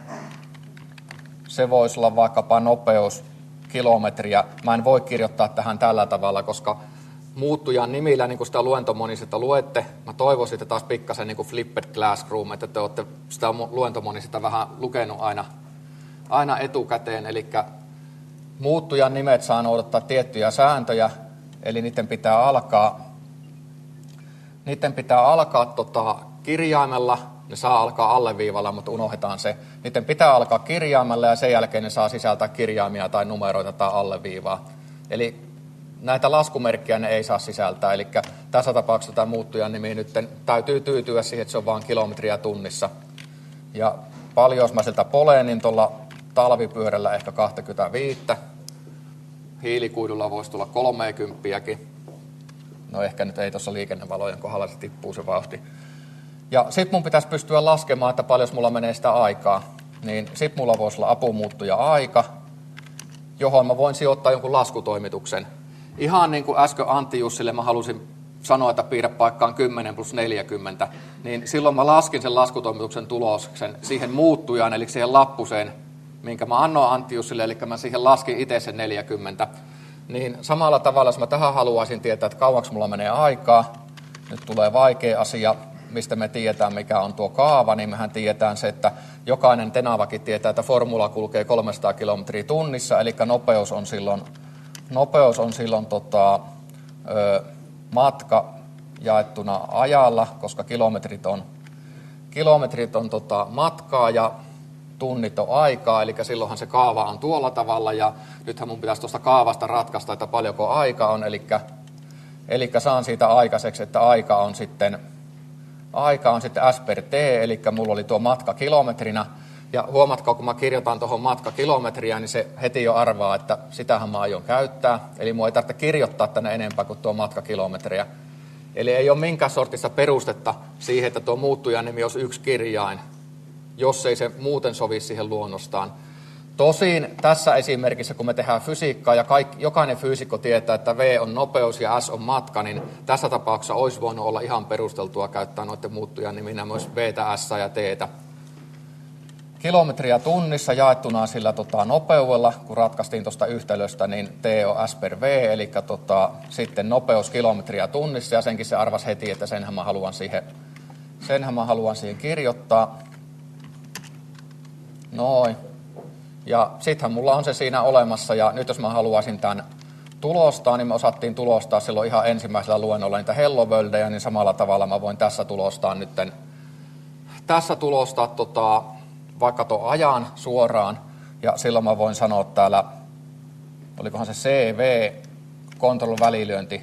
se voisi olla vaikkapa nopeus kilometriä. Mä en voi kirjoittaa tähän tällä tavalla, koska muuttujan nimillä, niin kuin sitä luentomonisesta luette, mä toivoisin, että taas pikkasen niin kuin flipped classroom, että te olette sitä luentomonisesta vähän lukenut aina, aina etukäteen. Eli muuttujan nimet saa noudattaa tiettyjä sääntöjä, eli niiden pitää alkaa, niiden pitää alkaa tota, kirjaimella, ne saa alkaa alleviivalla, mutta unohdetaan se. Niiden pitää alkaa kirjaimella ja sen jälkeen ne saa sisältää kirjaimia tai numeroita tai alleviivaa. Eli näitä laskumerkkejä ne ei saa sisältää, eli tässä tapauksessa tämä muuttujan nimi nyt täytyy tyytyä siihen, että se on vain kilometriä tunnissa. Ja paljon jos mä sieltä poleen, niin tuolla talvipyörällä ehkä kaksikymmentäviisi. Hiilikuidulla voisi tulla kolmekymppiäkin. No ehkä nyt ei tuossa liikennevalojen kohdalla, se tippuu se vauhti. Ja sitten mun pitäisi pystyä laskemaan, että paljon mulla menee sitä aikaa. Niin sitten mulla voisi olla apumuuttuja aika, johon mä voin sijoittaa jonkun laskutoimituksen. Ihan niin kuin äsken Antti Jussille mä halusin sanoa, että piirrä paikkaan kymmenen plus neljäkymmentä, niin silloin mä laskin sen laskutoimituksen tuloksen siihen muuttujaan, eli siihen lappuseen, minkä mä annoin Antti Jussille, eli mä siihen laskin itse sen neljäkymmentä. Niin samalla tavalla, jos mä tähän haluaisin tietää, että kauaksi mulla menee aikaa, nyt tulee vaikea asia, mistä me tiedetään, mikä on tuo kaava, niin mehän tiedetään se, että jokainen tenavakin tietää, että formula kulkee kolmesataa kilometriä tunnissa, eli nopeus on silloin, nopeus on silloin tota, ö, matka jaettuna ajalla, koska kilometrit on, kilometrit on tota, matkaa ja tunnit on aikaa, eli silloinhan se kaava on tuolla tavalla, ja nythän mun pitäisi tuosta kaavasta ratkaista, että paljonko aika on, eli, eli saan siitä aikaiseksi, että aika on sitten, aika on sitten S per T, eli mulla oli tuo matka kilometrinä, Ja huomatkaa, kun mä kirjoitan tuohon matkakilometriä, niin se heti jo arvaa, että sitähän mä aion käyttää. Eli mua ei tarvitse kirjoittaa tänne enempää kuin tuo matkakilometriä. Eli ei ole minkään sortista perustetta siihen, että tuo muuttujan nimi olisi yksi kirjain, jos ei se muuten sovi siihen luonnostaan. Tosin tässä esimerkissä, kun me tehdään fysiikkaa ja kaikki, jokainen fyysikko tietää, että V on nopeus ja S on matka, niin tässä tapauksessa olisi voinut olla ihan perusteltua käyttää noiden muuttujan niminä myös V:tä, S ja T:tä. Kilometriä tunnissa jaettuna sillä tota, nopeudella, kun ratkaistiin tuosta yhtälöstä, niin T on S per V, eli tota, sitten nopeus kilometriä tunnissa, ja senkin se arvasi heti, että senhän mä haluan siihen, senhän mä haluan siihen kirjoittaa. Noin. Ja sittenhän mulla on se siinä olemassa, ja nyt jos mä haluaisin tämän tulostaa, niin me osattiin tulostaa silloin ihan ensimmäisellä luennolla niitä hello worldeja, niin samalla tavalla mä voin tässä tulostaa nytten, tässä tulostaa tota, vaikka tuon ajan suoraan, ja silloin mä voin sanoa täällä, olikohan se C V, control välilyönti,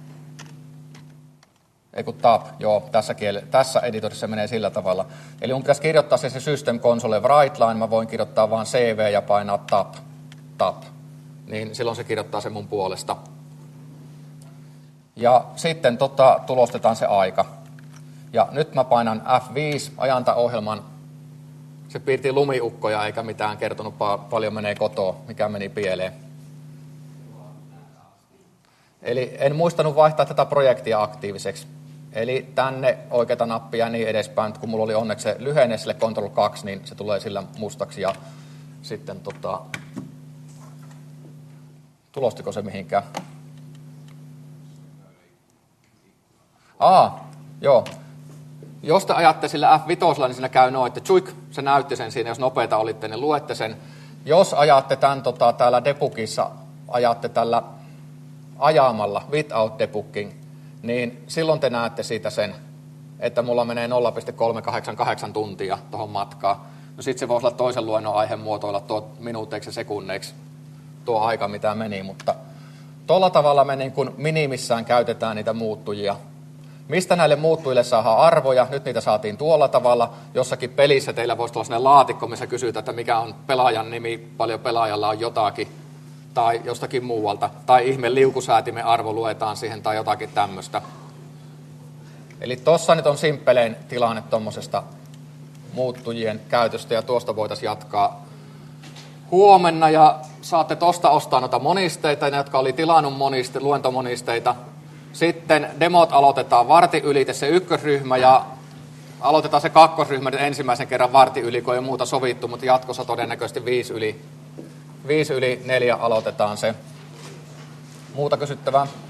ei kun tab, joo, tässä, kiel- tässä editorissa menee sillä tavalla. Eli mun pitäisi kirjoittaa se, se system console write line, mä voin kirjoittaa vaan C V ja painaa tab, tab, niin silloin se kirjoittaa se mun puolesta. Ja sitten tota, tulostetaan se aika. Ja nyt mä painan F viisi, ajanta ohjelman. Se piirti lumiukkoja eikä mitään kertonut pa- paljon menee kotoa, mikä meni pieleen. Eli en muistanut vaihtaa tätä projektia aktiiviseksi. Eli tänne oikeata nappia ja niin edespäin. Kun mulla oli onneksi se lyhenne sille control kaksi, niin se tulee sillä mustaksi. Ja sitten tota... tulostiko se mihinkään? Aa, joo. Jos te ajatte sillä F viisi, niin siinä käy noin, että tsuik, se näytti sen siinä, jos nopeita olitte, niin luette sen. Jos ajatte tämän tota, täällä debugissa, ajatte tällä ajamalla, without debugging, niin silloin te näette siitä sen, että mulla menee nolla pilkku kolmesataakahdeksankymmentäkahdeksan tuntia tuohon matkaan. No sit se voisi olla toisen luennon aiheen muotoilla tuo minuuteiksi ja sekunneiksi tuo aika, mitä meni, mutta tuolla tavalla me niin kuin minimissään käytetään niitä muuttujia. Mistä näille muuttujille saadaan arvoja? Nyt niitä saatiin tuolla tavalla. Jossakin pelissä teillä voisi olla sellainen laatikko, missä kysytään, että mikä on pelaajan nimi, paljon pelaajalla on jotakin, tai jostakin muualta. Tai ihme liukusäätimen arvo luetaan siihen, tai jotakin tämmöistä. Eli tuossa nyt on simppelein tilanne tuommoisesta muuttujien käytöstä, ja tuosta voitaisiin jatkaa huomenna. Ja saatte tuosta ostaa noita monisteita, ne jotka oli tilannut moniste, luentomonisteita. Sitten demot aloitetaan vartin yli, se ykkösryhmä, ja aloitetaan se kakkosryhmä ensimmäisen kerran vartin yli, kun ei muuta sovittu, mutta jatkossa todennäköisesti viisi yli, viisi yli neljä aloitetaan se. Muuta kysyttävää?